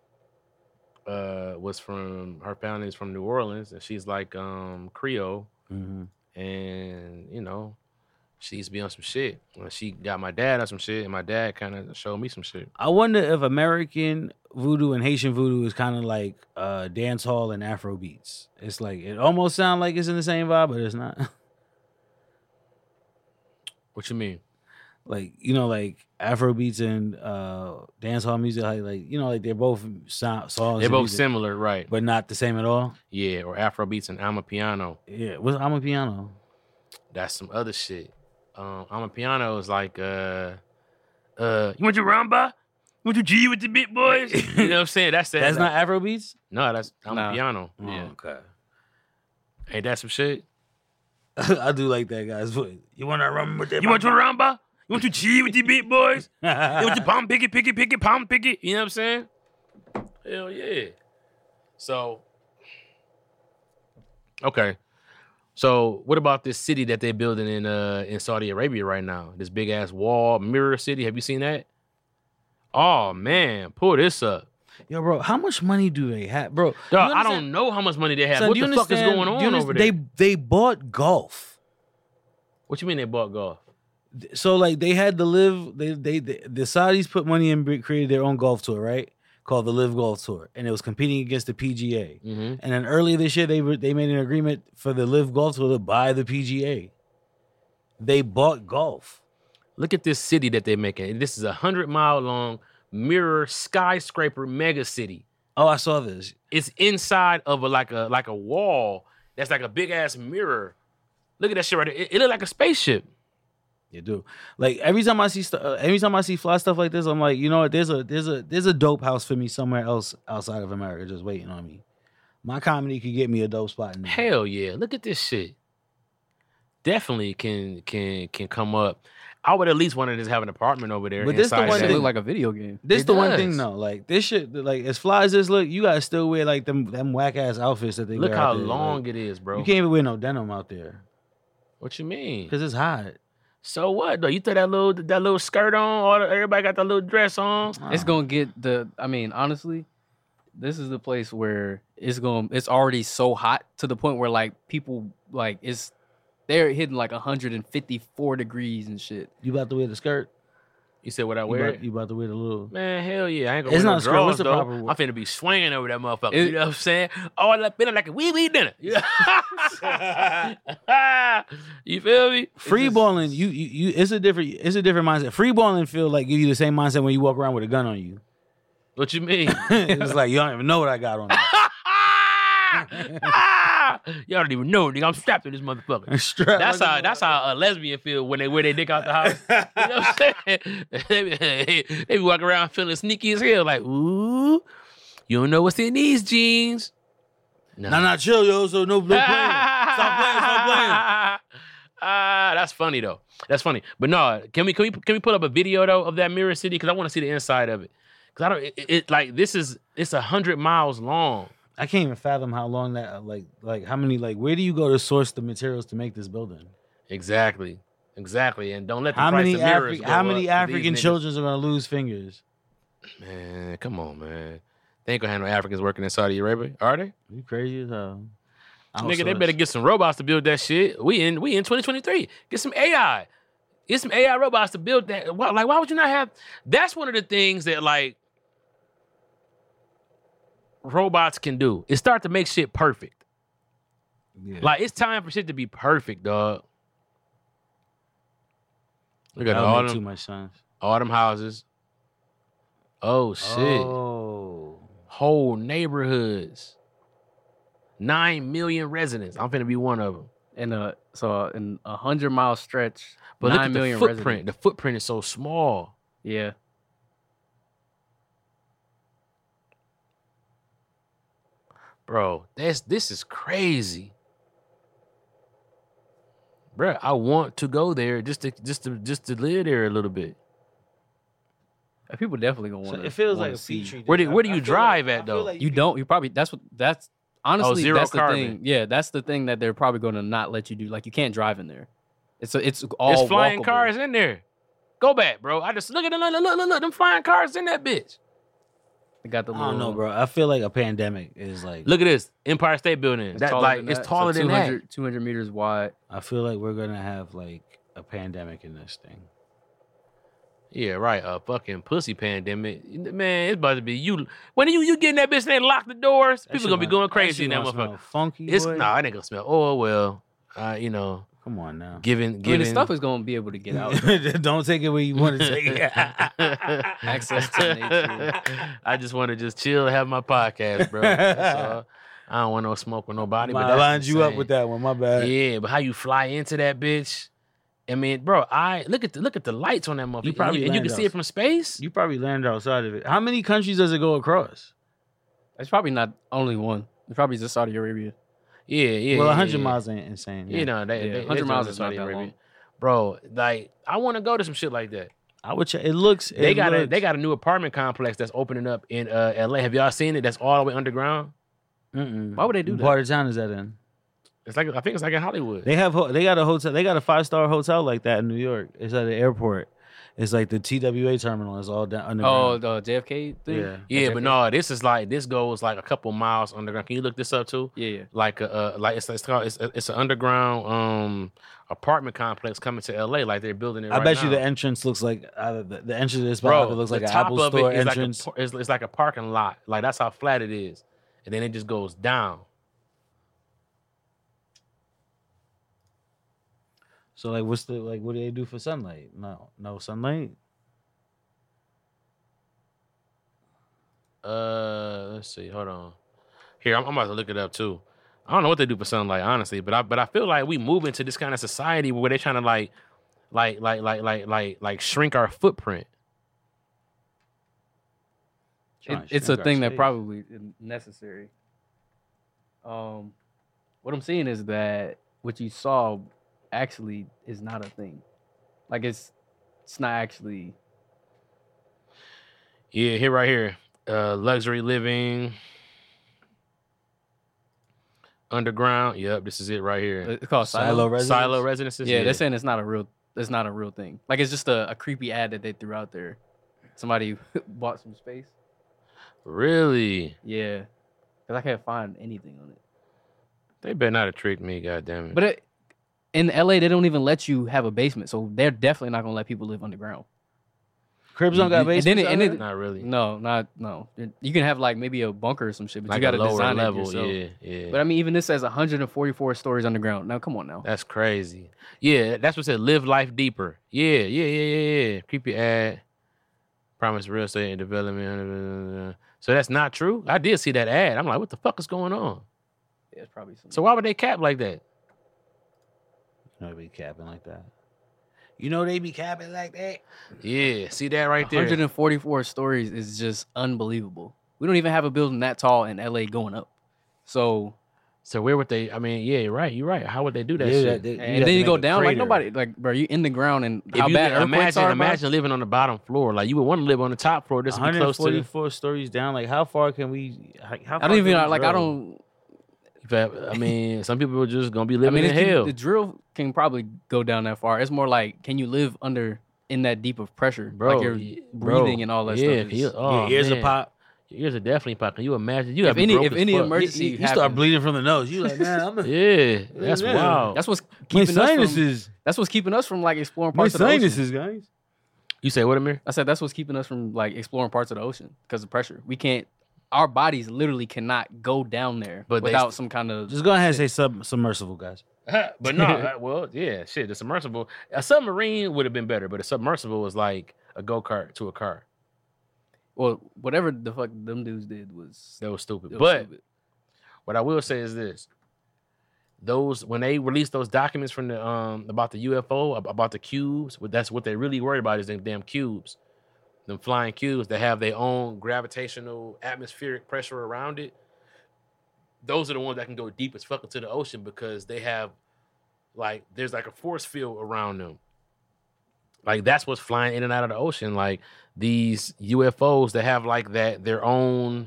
was from her family is from New Orleans, and she's like Creole, Mm-hmm. and she used to be on some shit. She got my dad on some shit, and my dad kind of showed me some shit. I wonder if American voodoo and Haitian voodoo is kind of like dance hall and Afro beats. It's like it almost sounds like it's in the same vibe, but it's not. What you mean? Like like Afro beats and dance hall music, like they're both songs. They're and both music, similar, right? but not the same at all. Yeah, or Afro beats and Amapiano. Yeah, I'm a piano. That's some other shit. Amapiano is like, you want your rumba? You want your G with the big boys? You know what I'm saying? That's That's not Afro beats. No, that's Nah. Amapiano. Oh, Yeah. okay. Ain't that some shit? I do like that guy's voice. You want to run with that? You want your rumba? You want your G with the big boys? You want your palm picket, palm picket? You know what I'm saying? Hell yeah. So, okay. So, what about this city that they're building in Saudi Arabia right now? This big ass wall mirror city. Have you seen that? Oh man, pull this up. Yo, bro, how much money do they have, bro? Dog, I don't know how much money they have. Son, what do you the fuck is understand- going do you on over there? They bought golf. What you mean they bought golf? So like they had the live. The Saudis put money in, created their own golf tour, right? Called the Live Golf Tour, and it was competing against the PGA. Mm-hmm. And then earlier this year, they made an agreement for the Live Golf Tour to buy the PGA. They bought golf. Look at this city that they're making. This is 100-mile long mirror skyscraper mega city. Oh, I saw this. It's inside of a wall that's like a big ass mirror. Look at that shit right there. It looked like a spaceship. You do. Like every time I see fly stuff like this, I'm like, you know what? There's a dope house for me somewhere else outside of America, just waiting on me. My comedy could get me a dope spot in there. Hell yeah! Look at this shit. Definitely can come up. I would at least want to just have an apartment over there. But this the one It thing, look like a video game. this It the one does. thing though. Like this shit, like as fly as this look, you gotta still wear like them whack ass outfits that they Look wear how out there. long Like, it is, bro. you can't even wear no denim out there What you mean? because it's hot. So what though? You throw that little skirt on, everybody got that little dress on. It's gonna get I mean, honestly, this is the place where it's already so hot to the point where like people like they're hitting like 154 degrees and shit. You about to wear the skirt? You said what I wear? You about to wear the little? Man, hell yeah. I ain't gonna It's wear not no a skirt. drawers, What's the though. proper word? I'm finna be swinging over that motherfucker. It- You know what I'm saying? Oh, I been like a wee dinner. You feel me? Free balling, you it's a different mindset. Free balling feel like give you the same mindset when you walk around with a gun on you. What you mean? It's like you don't even know what I got on me. Y'all don't even know, nigga. I'm strapped to this motherfucker. Strapped That's how a lesbian feel when they wear their dick out the house. You know what I'm saying? they be walking around feeling sneaky as hell, like, ooh, you don't know what's in these jeans. Nah, chill, yo. So no playing. Stop playing. That's funny though. That's funny. But no, can we pull up a video though of that Mirror City? Because I want to see the inside of it. Because I don't. Like it's 100 miles long. I can't even fathom how long that like how many like where do you go to source the materials to make this building? Exactly. And don't let the How price many of mirrors go how up many for African these niggas. children are gonna lose fingers? Man, come on, man. They ain't gonna have no Africans working in Saudi Arabia, are they? You crazy as hell. Nigga, they better get some robots to build that shit. We in 2023. Get some AI. Get some AI robots to build that. Why would you not have? That's one of the things that like robots can do. Is start to make shit perfect. Yeah. Like it's time for shit to be perfect, dog. Look at That'll make too much sense. all them houses. Oh shit. Oh. Whole neighborhoods. 9 million residents. I'm finna be one of them. In a 100-mile stretch, But look 9 at the million footprint. residents. The footprint is so small. Yeah. Bro, this is crazy. Bro, I want to go there just to live there a little bit. People definitely gonna So want to. it feels like a Petri. Where do dish. you I feel drive like- at, I feel though? like You don't. You probably. That's honestly zero that's carbon. the thing. Yeah, that's the thing that they're probably going to not let you do. Like you can't drive in there. It's all There's flying walkable. cars in there. Go back, bro. I just look at look, them flying cars in that bitch. They got the I little. don't know, bro. I feel like a pandemic is like. Look at this Empire State Building. It's That taller like than it's that. taller So than that. 200 meters wide. I feel like we're gonna have like a pandemic in this thing. Yeah, right. A fucking pussy pandemic. Man, it's about to be you. When you get in that bitch and they lock the doors, That people shit gonna be gonna- going crazy in shit that gonna smell motherfucker. Funky. It's boy. it ain't gonna smell. Oh well, you know, Come on now. giving. I mean, the stuff is going to be able to get out. Don't take it where you want to take it. Access to nature. I just want to just chill and have my podcast, bro. That's all. I don't want no smoke with nobody. But I that's lined you up insane. with that one. My bad. Yeah, but how you fly into that bitch? I mean, bro, look at the lights on that motherfucker. probably And you can land see it from space. You probably landed outside of it. How many countries does it go across? It's probably not only one. It's probably just Saudi Arabia. Yeah. Well, yeah, 100 yeah. miles ain't insane. You know, they 100 miles doing is not Saudi that Arabia. long. Bro, like I want to go to some shit like that. I would. It looks. They got a new apartment complex that's opening up in LA. Have y'all seen it? That's all the way underground. Why would they do What that? part of town is that in? It's like I think it's like in Hollywood. They got a hotel. They got a 5-star hotel like that in New York. It's at the airport. It's like the TWA terminal. It's all down Oh, underground. the JFK thing? Yeah. Yeah, JFK? but no, this goes like a couple miles underground. Can you look this up too? Yeah. Like it's an underground apartment complex coming to LA. Like they're building it. I right bet you now. the entrance looks like the entrance of this spot Bro, either looks the like an top Apple of Store it is entrance. it's like a parking lot. Like that's how flat it is, and then it just goes down. So like, what do they do for sunlight? No sunlight. Let's see. Hold on. Here, I'm about to look it up too. I don't know what they do for sunlight, honestly, but I feel like we move into this kind of society where they're trying to like shrink our footprint. It's a thing that probably is necessary. What I'm seeing is that what you saw actually is not a thing. Like it's not actually. Yeah, here right here, luxury living, underground. Yep, this is it right here. It's called silo residences. Yeah, they're saying it's not a real thing. Like it's just a creepy ad that they threw out there. Somebody bought some space. Really? Yeah, because I can't find anything on it. They better not have tricked me, goddamn it. But in LA, they don't even let you have a basement, so they're definitely not gonna let people live underground. Cribs don't got basements. Not really. No. You can have like maybe a bunker or some shit, but like you got to design level. it yourself. Yeah. But I mean, even this says 144 stories underground. Now, come on now. That's crazy. Yeah, that's what it said. Live life deeper. Yeah. Creepy ad. Promise real estate and development. So that's not true. I did see that ad. I'm like, what the fuck is going on? Yeah, it's probably something. So why would they cap like that? They be capping like that. You know they be capping like that. Yeah, see that right there. 144 stories is just unbelievable. We don't even have a building that tall in LA going up. So where would they? I mean, yeah, you're right. How would they do that shit? And then you go down like nobody, like bro, you in the ground and how bad earthquakes are. Imagine living on the bottom floor. Like you would want to live on the top floor. This would be close to 144 stories down. Like how far can we? How far I don't even like. I don't. I mean, some people are just gonna be living in hell. The drill can probably go down that far. It's more like, can you live in that deep of pressure, bro? Like you're breathing and all that stuff. Your ears are pop. Your ears are definitely pop. Can you imagine? If any emergency, you start bleeding from the nose. You like, man, that's wild. That's what's keeping That's what's keeping us from like exploring parts of the ocean. Guys. You say what, Amir? I said that's what's keeping us from like exploring parts of the ocean because of pressure. We can't. Our bodies literally cannot go down there without some kind of. Just go ahead and say submersible, guys. But no, well, yeah, shit. The submersible, a submarine would have been better, but a submersible was like a go-kart to a car. Well, whatever the fuck them dudes did was stupid. What I will say is this: when they released those documents from the about the UFO, about the cubes, that's what they're really worried about is them damn cubes. Them flying cubes that have their own gravitational atmospheric pressure around it. Those are the ones that can go deep as fuck into the ocean because they have there's like a force field around them. Like that's what's flying in and out of the ocean. Like these UFOs that have like that their own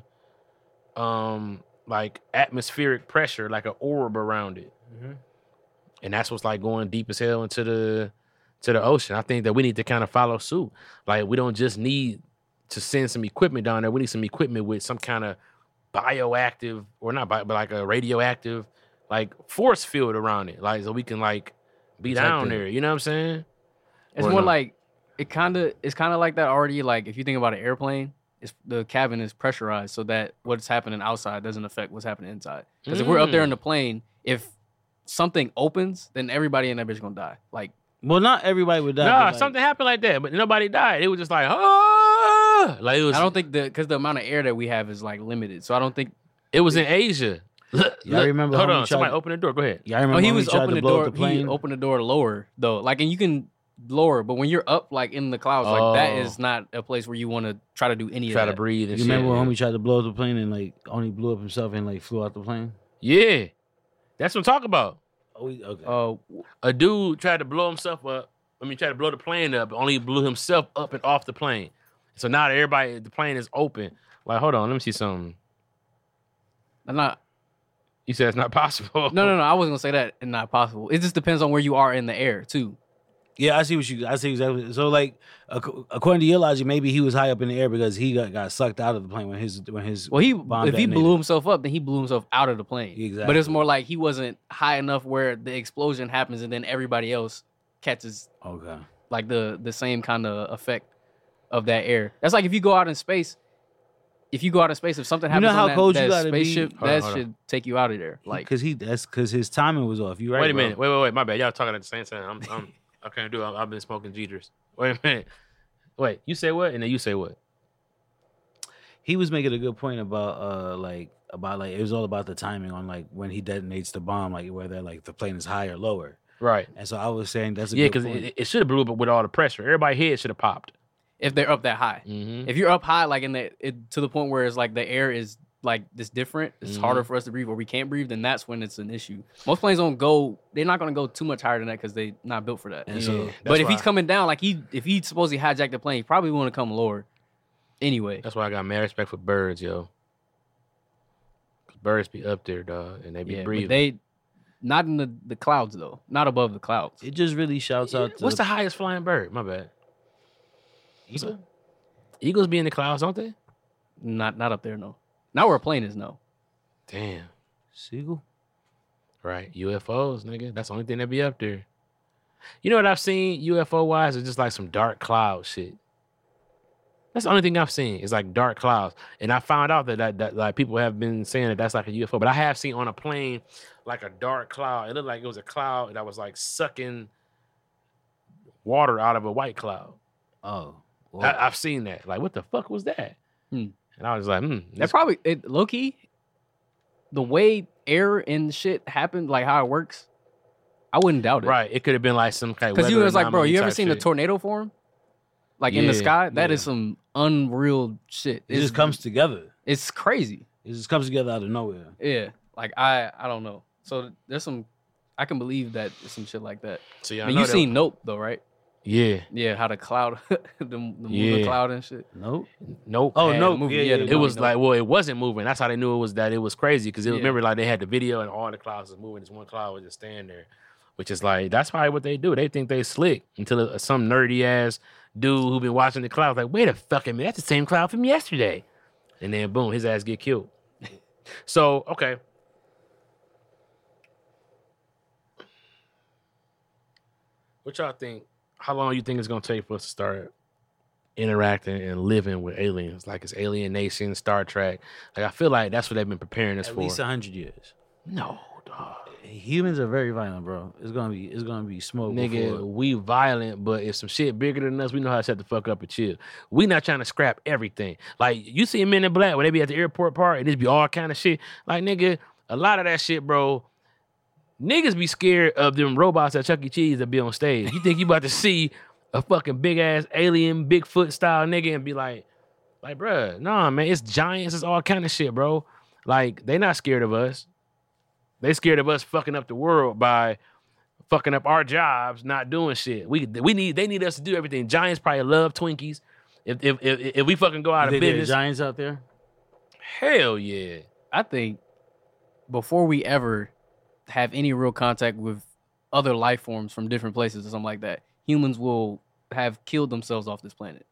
like atmospheric pressure, like an orb around it. Mm-hmm. And that's what's like going deep as hell into the ocean. I think that we need to kind of follow suit. Like we don't just need to send some equipment down there. We need some equipment with some kind of bioactive or not but like a radioactive like force field around it. Like so we can like be down there. You know what I'm saying? It's more like it's kind of like that already. Like if you think about an airplane, the cabin is pressurized so that what's happening outside doesn't affect what's happening inside. Because if we're up there in the plane, if something opens, then everybody in that bitch gonna die. Like. Well, not everybody would die. No, something happened like that, but nobody died. It was just like, oh, like it was. I don't think because the amount of air that we have is like limited, so I don't think it was in Asia. Y'all remember? Hold on, somebody open the door. Go ahead. Y'all remember? He was opening the door. He opened the door lower though, like, and you can lower, but when you're up like in the clouds, like that is not a place where you want to try to do any of that. Try to breathe. And you remember when homie tried to blow up the plane and like only blew up himself and like flew out the plane? Yeah, that's what I'm talking about. Oh, okay. A dude tried to blow himself up. Tried to blow the plane up, but only blew himself up and off the plane. So now the plane is open. Like, hold on, let me see something. You said it's not possible. No. I wasn't gonna say that it's not possible. It just depends on where you are in the air too. Yeah, I see exactly. So like, according to your logic, maybe he was high up in the air because he got sucked out of the plane when his if he blew himself up, then he blew himself out of the plane. Exactly. But it's more like he wasn't high enough where the explosion happens and then everybody else catches like the same kind of effect of that air. That's like if you go out in space. If something happens how on cold that you gotta spaceship, be? that should take you out of there. Like because his timing was off. You right? Wait a minute. Wait. My bad. Y'all talking at the same time. I can't do it. I've been smoking Jeters. Wait a minute. Wait. You say what? And then you say what? He was making a good point about it was all about the timing on like when he detonates the bomb, like whether like the plane is high or lower. Right. And so I was saying that's a Yeah, good because point. it should have blew up with all the pressure. Everybody's head should have popped. If they're up that high. Mm-hmm. If you're up high, like to the point where it's like the air is like this different, it's harder for us to breathe or we can't breathe, then that's when it's an issue. Most planes they're not going to go too much higher than that because they're not built for that. And so, but if he's coming down, like if he supposedly hijacked the plane, he probably want to come lower anyway. That's why I got mad respect for birds, yo. Birds be up there, dog, and they be breathing. But they not in the clouds though, not above the clouds. it just really shouts out to What's the highest flying bird? My bad. Eagle? Eagles be in the clouds, don't they? Not up there, no. Not where a plane is, no. Damn. seagull? Right. UFOs, nigga. That's the only thing that be up there. You know what I've seen UFO-wise? It's just like some dark cloud shit. That's the only thing I've seen. It's like dark clouds. And I found out that like people have been saying that that's like a UFO. But I have seen on a plane like a dark cloud. It looked like it was a cloud that was like sucking water out of a white cloud. Oh. I've seen that. Like, what the fuck was that? And I was like, That probably low key. The way air and shit happened, like how it works, I wouldn't doubt it. Right. It could have been like some kind of because you was like, bro, anomaly you ever type seen shit. a tornado form? Like in the Yeah, sky, that yeah. is some unreal shit. It just comes together. It's crazy. It just comes together out of nowhere. Yeah, like I don't know. So there's some. I can believe that there's some shit like that. So I mean, you seen Nope though, right? Yeah. Yeah, how the cloud, the moving Yeah. cloud and shit. Nope. Nope. Oh, had no. a movie. Yeah, the It was movie, like, well, it wasn't moving. That's how they knew it was crazy. Because Yeah. remember, like they had the video and all the clouds was moving. This one cloud was just standing there, which is like that's probably what they do. They think they slick until some nerdy ass dude who been watching the clouds like, wait a fucking minute, that's the same cloud from yesterday, and then boom, his ass get killed. So okay. What y'all think? How long you think it's gonna take for us to start interacting and living with aliens? Like it's Alien Nation, Star Trek. Like I feel like that's what they've been preparing us At for. least 100 years. No, dog. Humans are very violent, bro. It's gonna be smoke. Nigga, before. we violent, but if some shit bigger than us, we know how to shut the fuck up and chill. We not trying to scrap everything. Like you see Men in Black when they be at the airport park and this be all kind of shit. Like nigga, a lot of that shit, bro. Niggas be scared of them robots at Chuck E. Cheese that be on stage. You think you about to see a fucking big ass alien Bigfoot style nigga and be like, bruh, nah, man, it's giants, it's all kind of shit, bro. Like they not scared of us. They scared of us fucking up the world by fucking up our jobs, not doing shit. They need us to do everything. Giants probably love Twinkies. If we fucking go out You of think there are business, giants out there? hell yeah. I think before we ever have any real contact with other life forms from different places or something like that, humans will have killed themselves off this planet.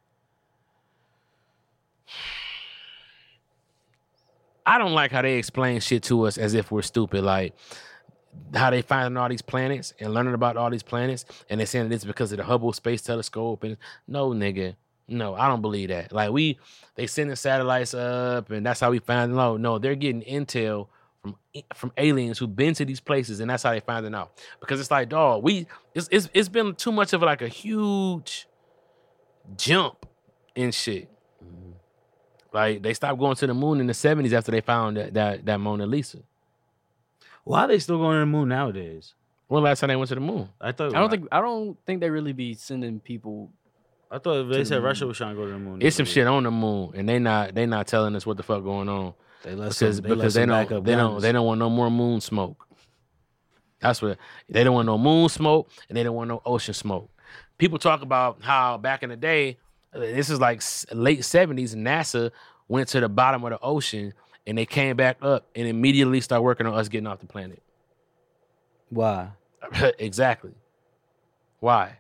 I don't like how they explain shit to us as if we're stupid. Like how they finding all these planets and learning about all these planets, and they're saying it's because of the Hubble Space Telescope. And no, nigga, no, I don't believe that. Like they sending satellites up, and that's how we find out. No, they're getting intel from aliens who've been to these places, and that's how they finding out. Because it's like, dog, it's been too much of like a huge jump in shit. Like they stopped going to the moon in the 70s after they found that Mona Lisa. Why are they still going to the moon nowadays? When last time they went to the moon? I don't think they really be sending people. I thought they said Russia was trying to go to the moon. It's some shit on the moon, and they not telling us what the fuck going on. Because they don't want no more moon smoke. That's what they don't want, no moon smoke, and they don't want no ocean smoke. People talk about how back in the day, this is like late 70s, NASA went to the bottom of the ocean and they came back up and immediately started working on us getting off the planet. Why? Exactly. Why?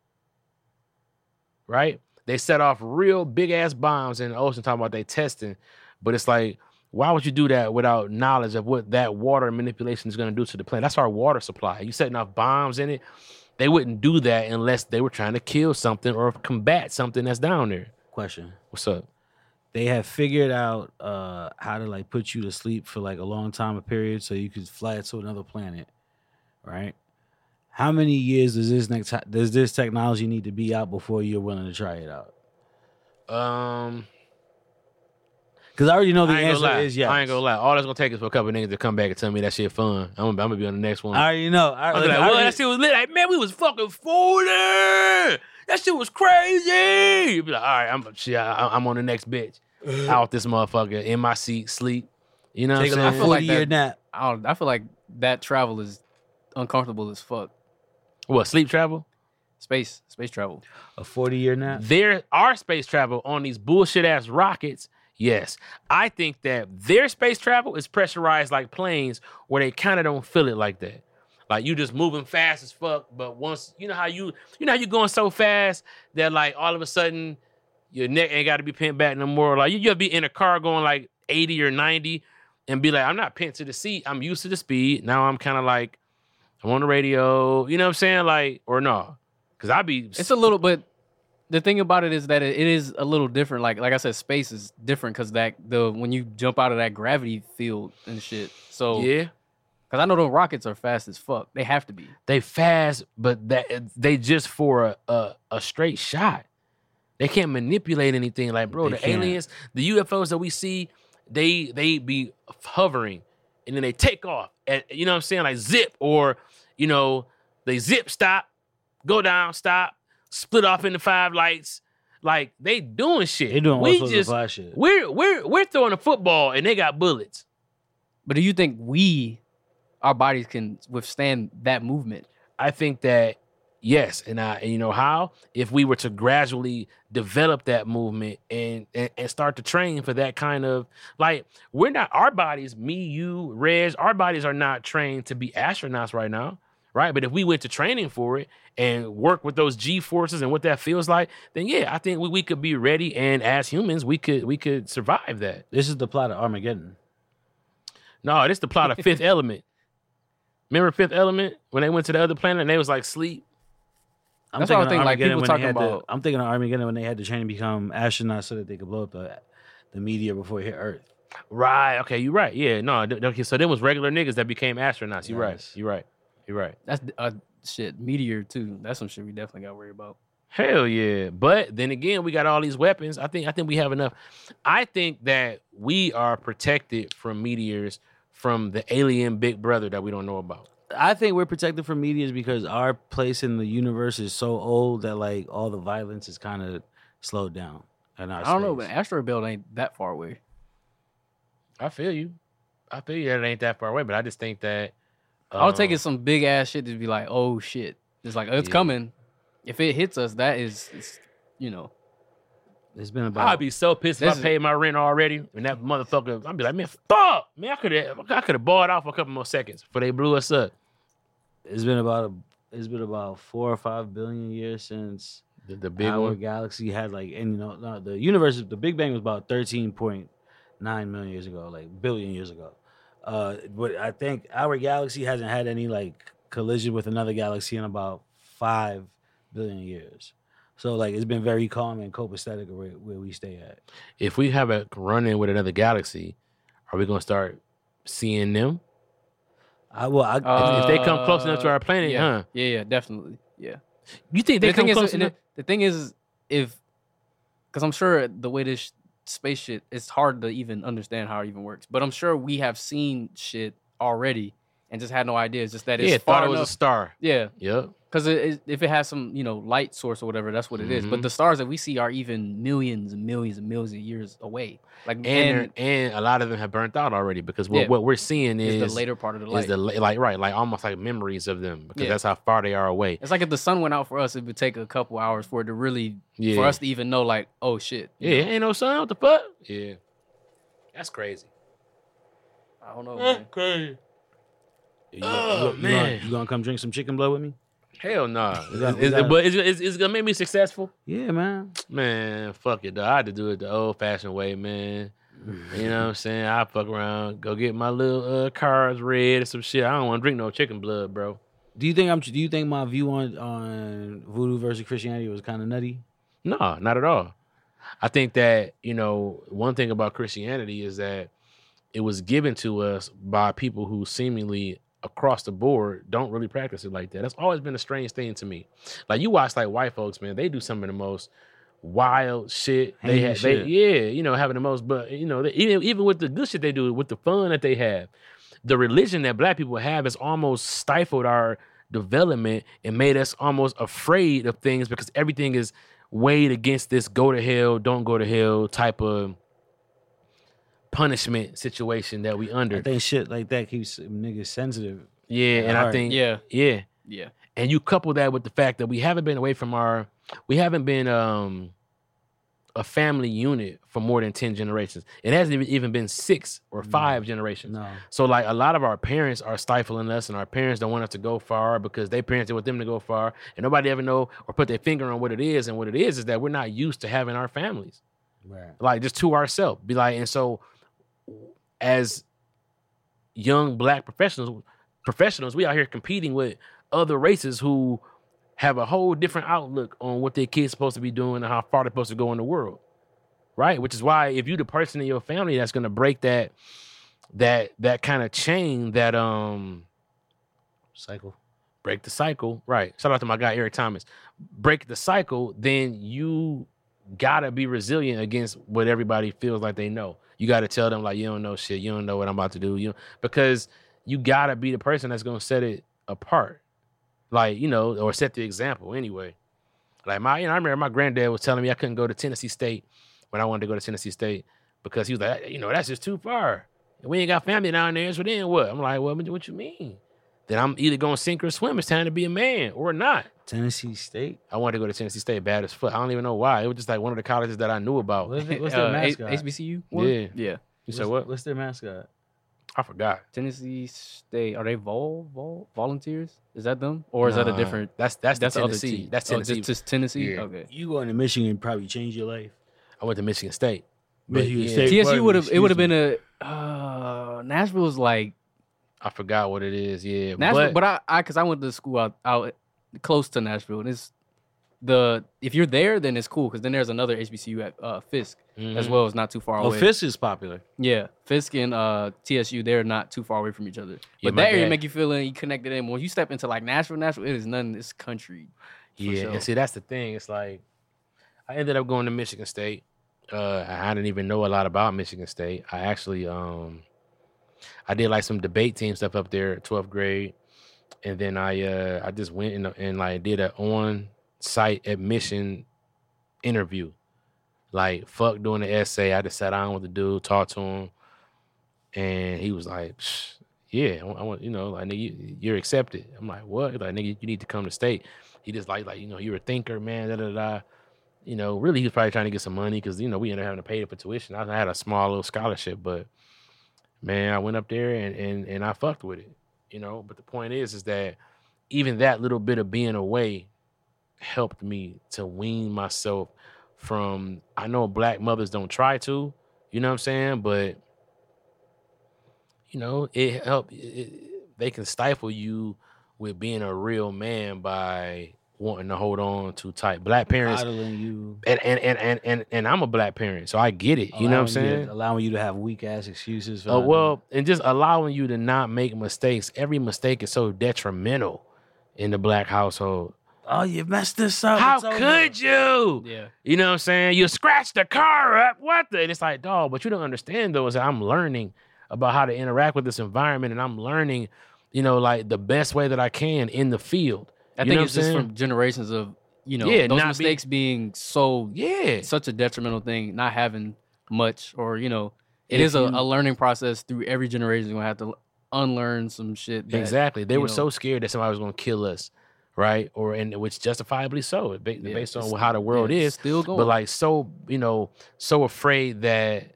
Right? They set off real big ass bombs in the ocean talking about they testing, but it's like, why would you do that without knowledge of what that water manipulation is going to do to the planet? That's our water supply. You setting off bombs in it. They wouldn't do that unless they were trying to kill something or combat something that's down there. Question. What's up? They have figured out how to like put you to sleep for like a long time, a period, so you could fly to another planet, right? How many years does this technology need to be out before you're willing to try it out? Because I already know the I ain't answer gonna lie. is yes. I ain't gonna lie. All that's gonna take is for a couple of niggas to come back and tell me that shit fun. I'm gonna be on the next one. I already know. I'm like, well, that shit was lit. Like, man, we was fucking 40. That shit was crazy. You be like, all right, I'm on the next bitch. Out this motherfucker in my seat, sleep. You know what I'm Take a saying? little 40-year nap. I feel like that travel is uncomfortable as fuck. What, sleep travel? Space travel. A 40-year nap. There are space travel on these bullshit ass rockets. Yes. I think that their space travel is pressurized like planes where they kind of don't feel it like that. Like you just moving fast as fuck, but once you know how you going so fast that like all of a sudden your neck ain't got to be pinned back no more. Like you'll be in a car going like 80 or 90 and be like, I'm not pinned to the seat. I'm used to the speed. Now I'm kind of like, I'm on the radio. You know what I'm saying? Like, or no. Because It's a little, but the thing about it is that it is a little different. Like I said, space is different because when you jump out of that gravity field and shit. So yeah. Because I know those rockets are fast as fuck. They have to be. They fast, but they just for a straight shot. They can't manipulate anything. Like, bro, the aliens, the UFOs that we see, they be hovering and then they take off. You know what I'm saying? Like zip, or, you know, they zip, stop, go down, stop, split off into 5 lights. Like, they doing shit. They doing all sorts of fly shit. We're throwing a football and they got bullets. But do you think our bodies can withstand that movement? I think that yes, and you know how? If we were to gradually develop that movement and start to train for that kind of, like, our bodies, me, you, Reg, our bodies are not trained to be astronauts right now, right? But if we went to training for it and work with those G forces and what that feels like, then yeah, I think we could be ready, and as humans, we could survive that. This is the plot of Armageddon. No, this is the plot of Fifth Element. Remember Fifth Element when they went to the other planet and they was like sleep? That's what I was thinking. Like people talking about. I'm thinking of Armageddon when they had to train to become astronauts so that they could blow up the meteor before it hit Earth. Right. Okay. You're right. Yeah. No. Okay. So there was regular niggas that became astronauts. You're right. You're right. That's shit. Meteor too. That's some shit we definitely got to worry about. Hell yeah. But then again, we got all these weapons. I think we have enough. I think that we are protected from meteors from the alien big brother that we don't know about. I think we're protected from meteors because our place in the universe is so old that like all the violence is kind of slowed down. I don't know, but asteroid belt ain't that far away. I feel you that it ain't that far away, but I just think that I would take it some big ass shit to be like, oh shit, it's like it's coming. If it hits us, it's you know. It's been about. I'd be so pissed if I paid my rent already, and that motherfucker, I'd be like, man, fuck, man, I could have bought off for a couple more seconds before they blew us up. It's been about 4 or 5 billion years since the big our galaxy had like, and you know, no, the universe, the Big Bang was about 13.9 million years ago, like billion years ago. But I think our galaxy hasn't had any like collision with another galaxy in about 5 billion years. So, like, it's been very calm and copacetic where we stay at. If we have a run-in with another galaxy, are we going to start seeing them? If they come close enough to our planet, yeah. Yeah, definitely. Yeah. You think they come close enough? The thing is, because I'm sure the way this space shit, it's hard to even understand how it even works. But I'm sure we have seen shit already and just had no idea. It's just that it's far thought it enough. Was a star. Yeah. Yep. Because if it has some, light source or whatever, that's what it is. But the stars that we see are even millions and millions and millions of years away. Like, and a lot of them have burnt out already because what we're seeing is the later part of the light. Like almost like memories of them because that's how far they are away. It's like if the sun went out for us, it would take a couple hours for it to really, for us to even know, like, oh shit. Yeah, ain't no sun. What the fuck? Yeah, that's crazy. I don't know. Man. Crazy. You gonna come drink some chicken blood with me? Hell no. But it's gonna make me successful. Yeah, man. Man, fuck it, though. I had to do it the old-fashioned way, man. You know what I'm saying? I fuck around, go get my little cards read or some shit. I don't want to drink no chicken blood, bro. Do you think my view on voodoo versus Christianity was kind of nutty? No, not at all. I think that, one thing about Christianity is that it was given to us by people who seemingly across the board don't really practice it like that. That's always been a strange thing to me. Like you watch like white folks, man, they do some of the most wild shit. Heinous shit. Having the most, but even with the good shit they do, with the fun that they have, the religion that black people have has almost stifled our development and made us almost afraid of things because everything is weighed against this go to hell, don't go to hell type of punishment situation that we under. I think shit like that keeps niggas sensitive. Yeah, and I think yeah. And you couple that with the fact that we haven't been a family unit for more than 10 generations. It hasn't even been 6 or 5 generations. No. So like a lot of our parents are stifling us, and our parents don't want us to go far because their parents didn't want them to go far, and nobody ever know or put their finger on what it is. And what it is that we're not used to having our families. Right. Like just to ourselves. Be like, and so as young black professionals, we out here competing with other races who have a whole different outlook on what their kids supposed to be doing and how far they're supposed to go in the world, right? Which is why if you're the person in your family that's gonna break that kind of chain, that cycle, break the cycle, right? Shout out to my guy Eric Thomas. Break the cycle, then you gotta be resilient against what everybody feels like they know. You gotta tell them like, you don't know shit, you don't know what I'm about to do, because you gotta be the person that's gonna set it apart. Like, or set the example anyway. Like I remember my granddad was telling me I couldn't go to Tennessee State when I wanted to go to Tennessee State because he was like, that's just too far. We ain't got family down there, so then what? I'm like, well, what you mean? Then I'm either going to sink or swim. It's time to be a man or not. Tennessee State? I wanted to go to Tennessee State bad as fuck. I don't even know why. It was just like one of the colleges that I knew about. What's their mascot? HBCU? Yeah. You said what? What's their mascot? I forgot. Tennessee State. Are they Volunteers? Is that them? Or is that a different? That's Tennessee. That's Tennessee. Just Tennessee? Yeah. Okay. You going to Michigan probably changed your life. I went to Michigan State. Michigan State. TSU would have been Nashville's like. I forgot what it is. Yeah. Nashville, but I went to school out close to Nashville, and it's if you're there, then it's cool because then there's another HBCU at Fisk as well. It's not too far away. Oh, Fisk is popular. Yeah, Fisk and TSU, they're not too far away from each other. But that area make you feel you connected in. When you step into like Nashville, it is nothing. It's country. Yeah, sure. And see that's the thing. It's like I ended up going to Michigan State. I didn't even know a lot about Michigan State. I actually I did like some debate team stuff up there, 12th grade, and then I just went and like did an on-site admission interview. Like fuck doing the essay. I just sat down with the dude, talked to him, and he was like, "Yeah, I want like nigga, you're accepted." I'm like, "What?" He's like, "Nigga, you need to come to state." He just like you're a thinker, man. Da da da. Really he was probably trying to get some money because we ended up having to pay for tuition. I had a small little scholarship, but man, I went up there and I fucked with it. But the point is that even that little bit of being away helped me to wean myself from. I know black mothers don't try to, you know what I'm saying, but it helped. They can stifle you with being a real man by wanting to hold on to tight. Black parents Coddling you, and I'm a black parent, so I get it. You know what I'm saying? Allowing you to have weak ass excuses. For and just allowing you to not make mistakes. Every mistake is so detrimental in the black household. Oh, you messed this up. How could you? Yeah. You know what I'm saying? You scratched the car up. What the? And it's like, dog, but you don't understand though, is that I'm learning about how to interact with this environment, and I'm learning, like the best way that I can in the field. I think it's just from generations of, those mistakes being such a detrimental thing, not having much, or, it is a learning process through every generation. You're going to have to unlearn some shit. Exactly. They were so scared that somebody was going to kill us, right? Which justifiably so, based on how the world is. Still going. But like so afraid that,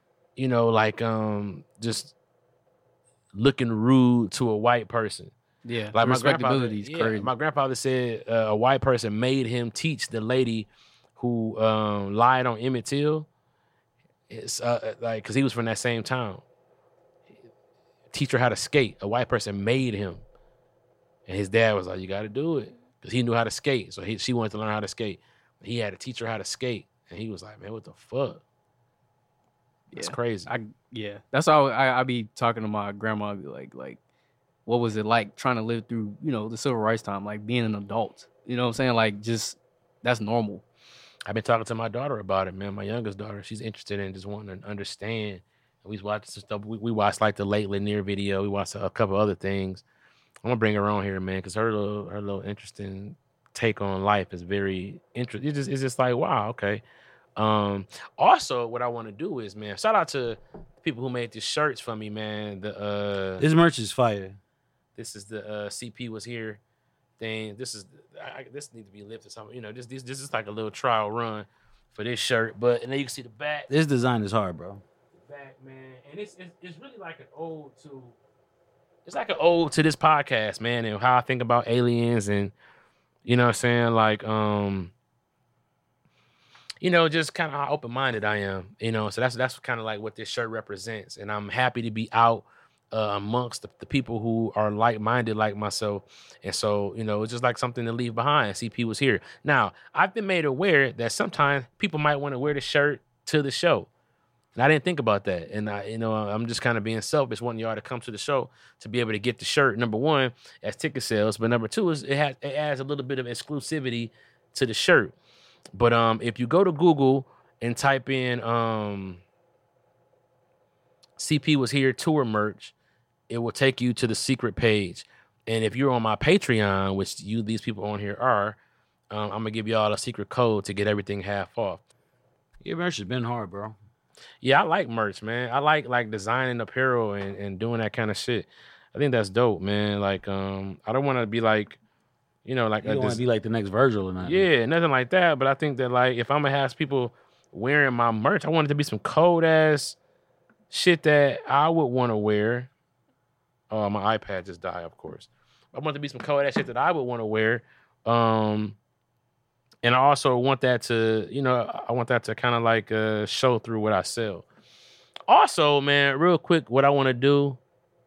just looking rude to a white person. Yeah, like respectability is crazy. My grandfather said a white person made him teach the lady who lied on Emmett Till. It's because he was from that same town. Teach her how to skate. A white person made him, and his dad was like, "You got to do it," because he knew how to skate. So she wanted to learn how to skate. He had to teach her how to skate, and he was like, "Man, what the fuck?" It's crazy. That's how I be talking to my grandma. I'd be like. What was it like trying to live through, the civil rights time, like being an adult? You know what I'm saying? Like, just, that's normal. I've been talking to my daughter about it, man. My youngest daughter, she's interested in just wanting to understand. We watched some stuff. We watched like the late Lanier video. We watched a couple other things. I'm gonna bring her on here, man, because her little interesting take on life is very interesting. It's just like, wow, okay. Also, what I want to do is, man, shout out to people who made these shirts for me, man. This merch is fire. This is the CP was here thing. This needs to be lifted. Something, this is like a little trial run for this shirt. And then you can see the back. This design is hard, bro. The back, man, and it's really like an ode to. It's like an ode to this podcast, man, and how I think about aliens, and you know what I'm saying, like just kind of how open-minded I am, So that's kind of like what this shirt represents, and I'm happy to be out amongst the people who are like-minded like myself, and so it's just like something to leave behind. CP was here. Now I've been made aware that sometimes people might want to wear the shirt to the show, and I didn't think about that, and I'm just kind of being selfish, wanting y'all to come to the show to be able to get the shirt. Number one, as ticket sales, but number two is it adds a little bit of exclusivity to the shirt. But if you go to Google and type in CP was here tour merch, it will take you to the secret page. And if you're on my Patreon, which these people on here are, I'm gonna give y'all a secret code to get everything half off. Your merch has been hard, bro. Yeah, I like merch, man. I like designing apparel and doing that kind of shit. I think that's dope, man. Like, I don't want to be like, like you don't want to be like the next Virgil or nothing. Yeah, nothing like that. But I think that like if I'm gonna have people wearing my merch, I want it to be some cold ass shit that I would want to wear. Oh, my iPad just died, of course. I want it to be some cold ass shit that I would want to wear. And I also want that to, kind of like show through what I sell. Also, man, real quick, what I want to do,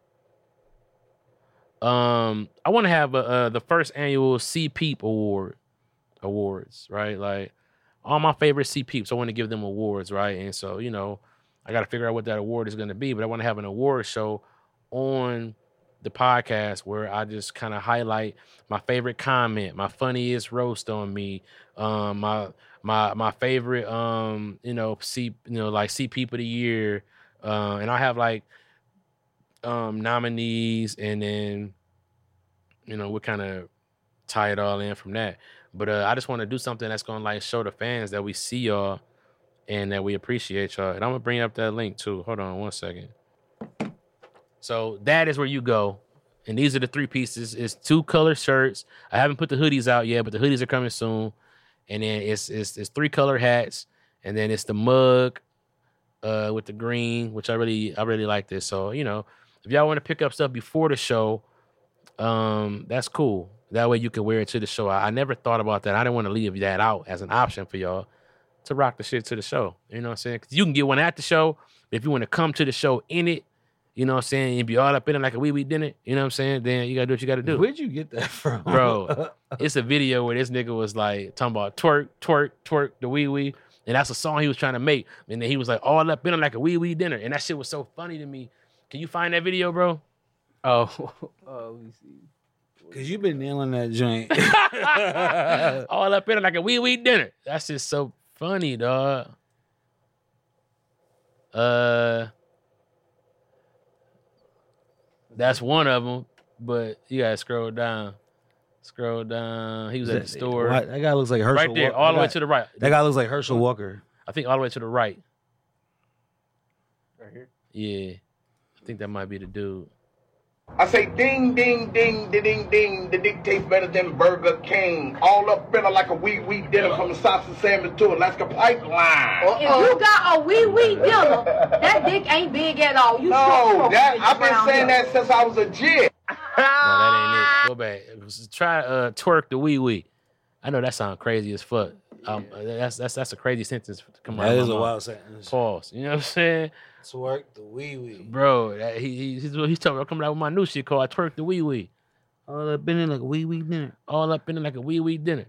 I want to have the first annual C Peep awards, right? Like all my favorite C Peeps, I want to give them awards, right? And so, I got to figure out what that award is going to be, but I want to have an award show on the podcast where I just kind of highlight my favorite comment, my funniest roast on me, my favorite like C Peep of the year, and I have like nominees, and then we'll kind of tie it all in from that. But I just want to do something that's gonna like show the fans that we see y'all and that we appreciate y'all. And I'm gonna bring up that link too. Hold on one second. So that is where you go. And these are the 3 pieces. It's 2 color shirts. I haven't put the hoodies out yet, but the hoodies are coming soon. And then it's 3 color hats. And then it's the mug with the green, which I really like this. So, if y'all want to pick up stuff before the show, that's cool. That way you can wear it to the show. I never thought about that. I didn't want to leave that out as an option for y'all to rock the shit to the show. You know what I'm saying? Because you can get one at the show. But if you want to come to the show in it, you know what I'm saying? And be all up in it like a wee dinner. You know what I'm saying? Then you got to do what you got to do. Where'd you get that from? Bro, it's a video where this nigga was like talking about twerk, twerk, twerk, the wee. And that's a song he was trying to make. And then he was like all up in it like a wee dinner. And that shit was so funny to me. Can you find that video, bro? Oh, let me see. Because you've been nailing that joint. All up in it like a wee dinner. That's just so funny, dog. That's one of them, but you gotta scroll down. Scroll down. He was at the store. That guy looks like Herschel. Right there, all the way to the right. That guy looks like Herschel Walker. I think all the way to the right. Right here? Yeah. I think that might be the dude. I say ding, ding, ding, ding, ding, ding. The dick tastes better than Burger King. All up in it like a wee dinner from the sausage sandwich to Alaska Pipeline. If you got a wee dinner, that dick ain't big at all. You no, I've been saying that since I was a jit. No, that ain't it. Go back. Try twerk the wee. I know that sounds crazy as fuck. That's a crazy sentence to come out. That is a wild sentence. Pause. You know what I'm saying? Twerk the wee. Bro, he's talking about coming out with my new shit called Twerk the wee. All up in it like a wee dinner. All up in it like a wee dinner.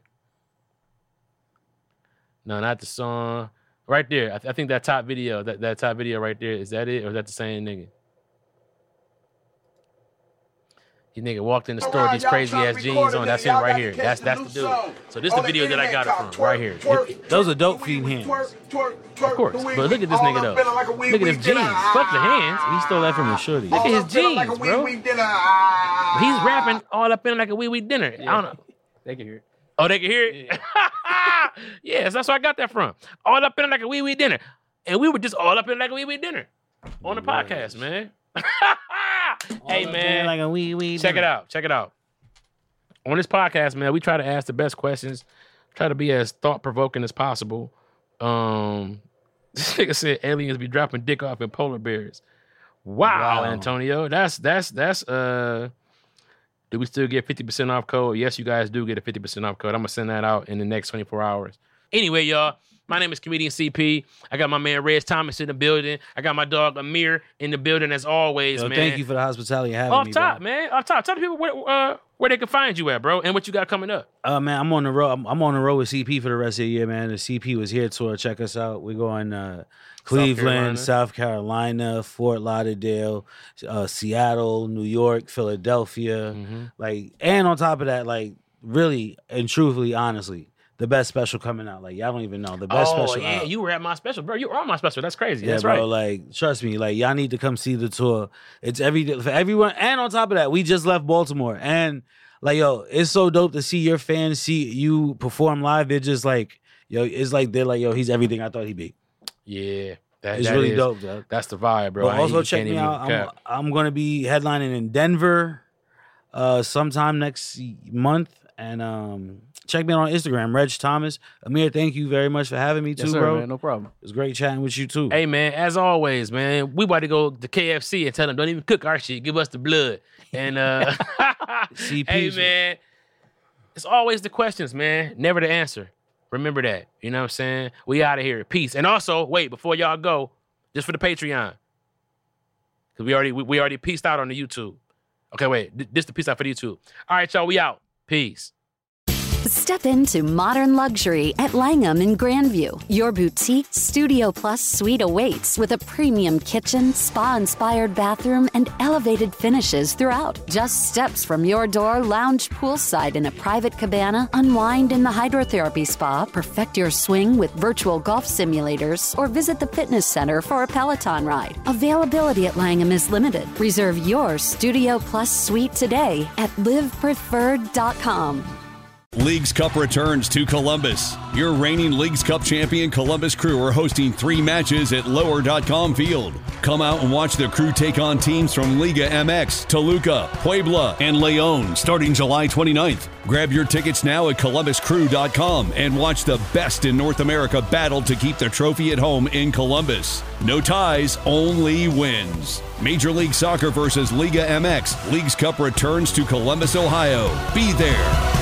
No, not the song. Right there. I think that top video, that top video right there, is that it? Or is that the same nigga? You nigga walked in the store with these crazy ass jeans on. That's him right here. That's the dude. So this is the video that I got it from right here. Those are dope feet hands. Of course. But look at this nigga though. Look at his jeans. Fuck the hands. He stole that from a shorty. Look at his jeans, bro. He's rapping all up in like a wee dinner. I don't know. They can hear it. Oh, they can hear it? Yes, that's where I got that from. All up in like a wee dinner. And we were just all up in like a wee dinner on the podcast, man. Hey, man. Like a wee Check it out. Check it out. On this podcast, man, we try to ask the best questions, try to be as thought-provoking as possible. This nigga said aliens be dropping dick off in polar bears. Wow. Antonio. That's do we still get 50% off code? Yes, you guys do get a 50% off code. I'm gonna send that out in the next 24 hours. Anyway, y'all, my name is Comedian CP. I got my man Reg Thomas in the building. I got my dog Amir in the building as always, man. Thank you for the hospitality and having me, top, bro. man. Off top. Tell the people where they can find you at, bro, and what you got coming up. Man, I'm on the road. I'm on the road with CP for the rest of the year, man. The CP was here tour. Check us out. We're going Cleveland, South Carolina, Fort Lauderdale, Seattle, New York, Philadelphia. Like, and on top of that, like, really and truthfully, honestly, the best special coming out. Like, y'all don't even know. The best special out. You were at my special, bro. You were on my special. That's crazy. Yeah, that's bro, right. Like, trust me. Like, y'all need to come see the tour. It's every day for everyone. And on top of that, we just left Baltimore. And, like, yo, it's so dope to see your fans see you perform live. They're just like, yo, it's like they're like, yo, he's everything I thought he'd be. Yeah. It's really dope, dog. That's the vibe, bro. But also check me out. I'm going to be headlining in Denver sometime next month. And check me out on Instagram, Reg Thomas. Amir, thank you very much for having me too, Yes, sir, bro. Man, no problem. It was great chatting with you too. Hey, man, as always, man, we about to go to KFC and tell them, don't even cook our shit. Give us the blood. And, CP, hey, man, it's always the questions, man. Never the answer. Remember that. You know what I'm saying? We out of here. Peace. And also, wait, before y'all go, just for the Patreon. Because we already peaced out on the YouTube. Okay, wait. This the peace out for the YouTube. All right, y'all, we out. Peace. Step into modern luxury at Langham in Grandview. Your boutique Studio Plus suite awaits with a premium kitchen, spa-inspired bathroom, and elevated finishes throughout. Just steps from your door, lounge poolside in a private cabana, unwind in the hydrotherapy spa, perfect your swing with virtual golf simulators, or visit the fitness center for a Peloton ride. Availability at Langham is limited. Reserve your Studio Plus suite today at livepreferred.com. Leagues Cup returns to Columbus. Your reigning Leagues Cup champion Columbus Crew are hosting 3 matches at Lower.com Field. Come out and watch the Crew take on teams from Liga MX, Toluca, Puebla, and Leon starting July 29th. Grab your tickets now at ColumbusCrew.com and watch the best in North America battle to keep the trophy at home in Columbus. No ties, only wins. Major League Soccer versus Liga MX. Leagues Cup returns to Columbus, Ohio. Be there.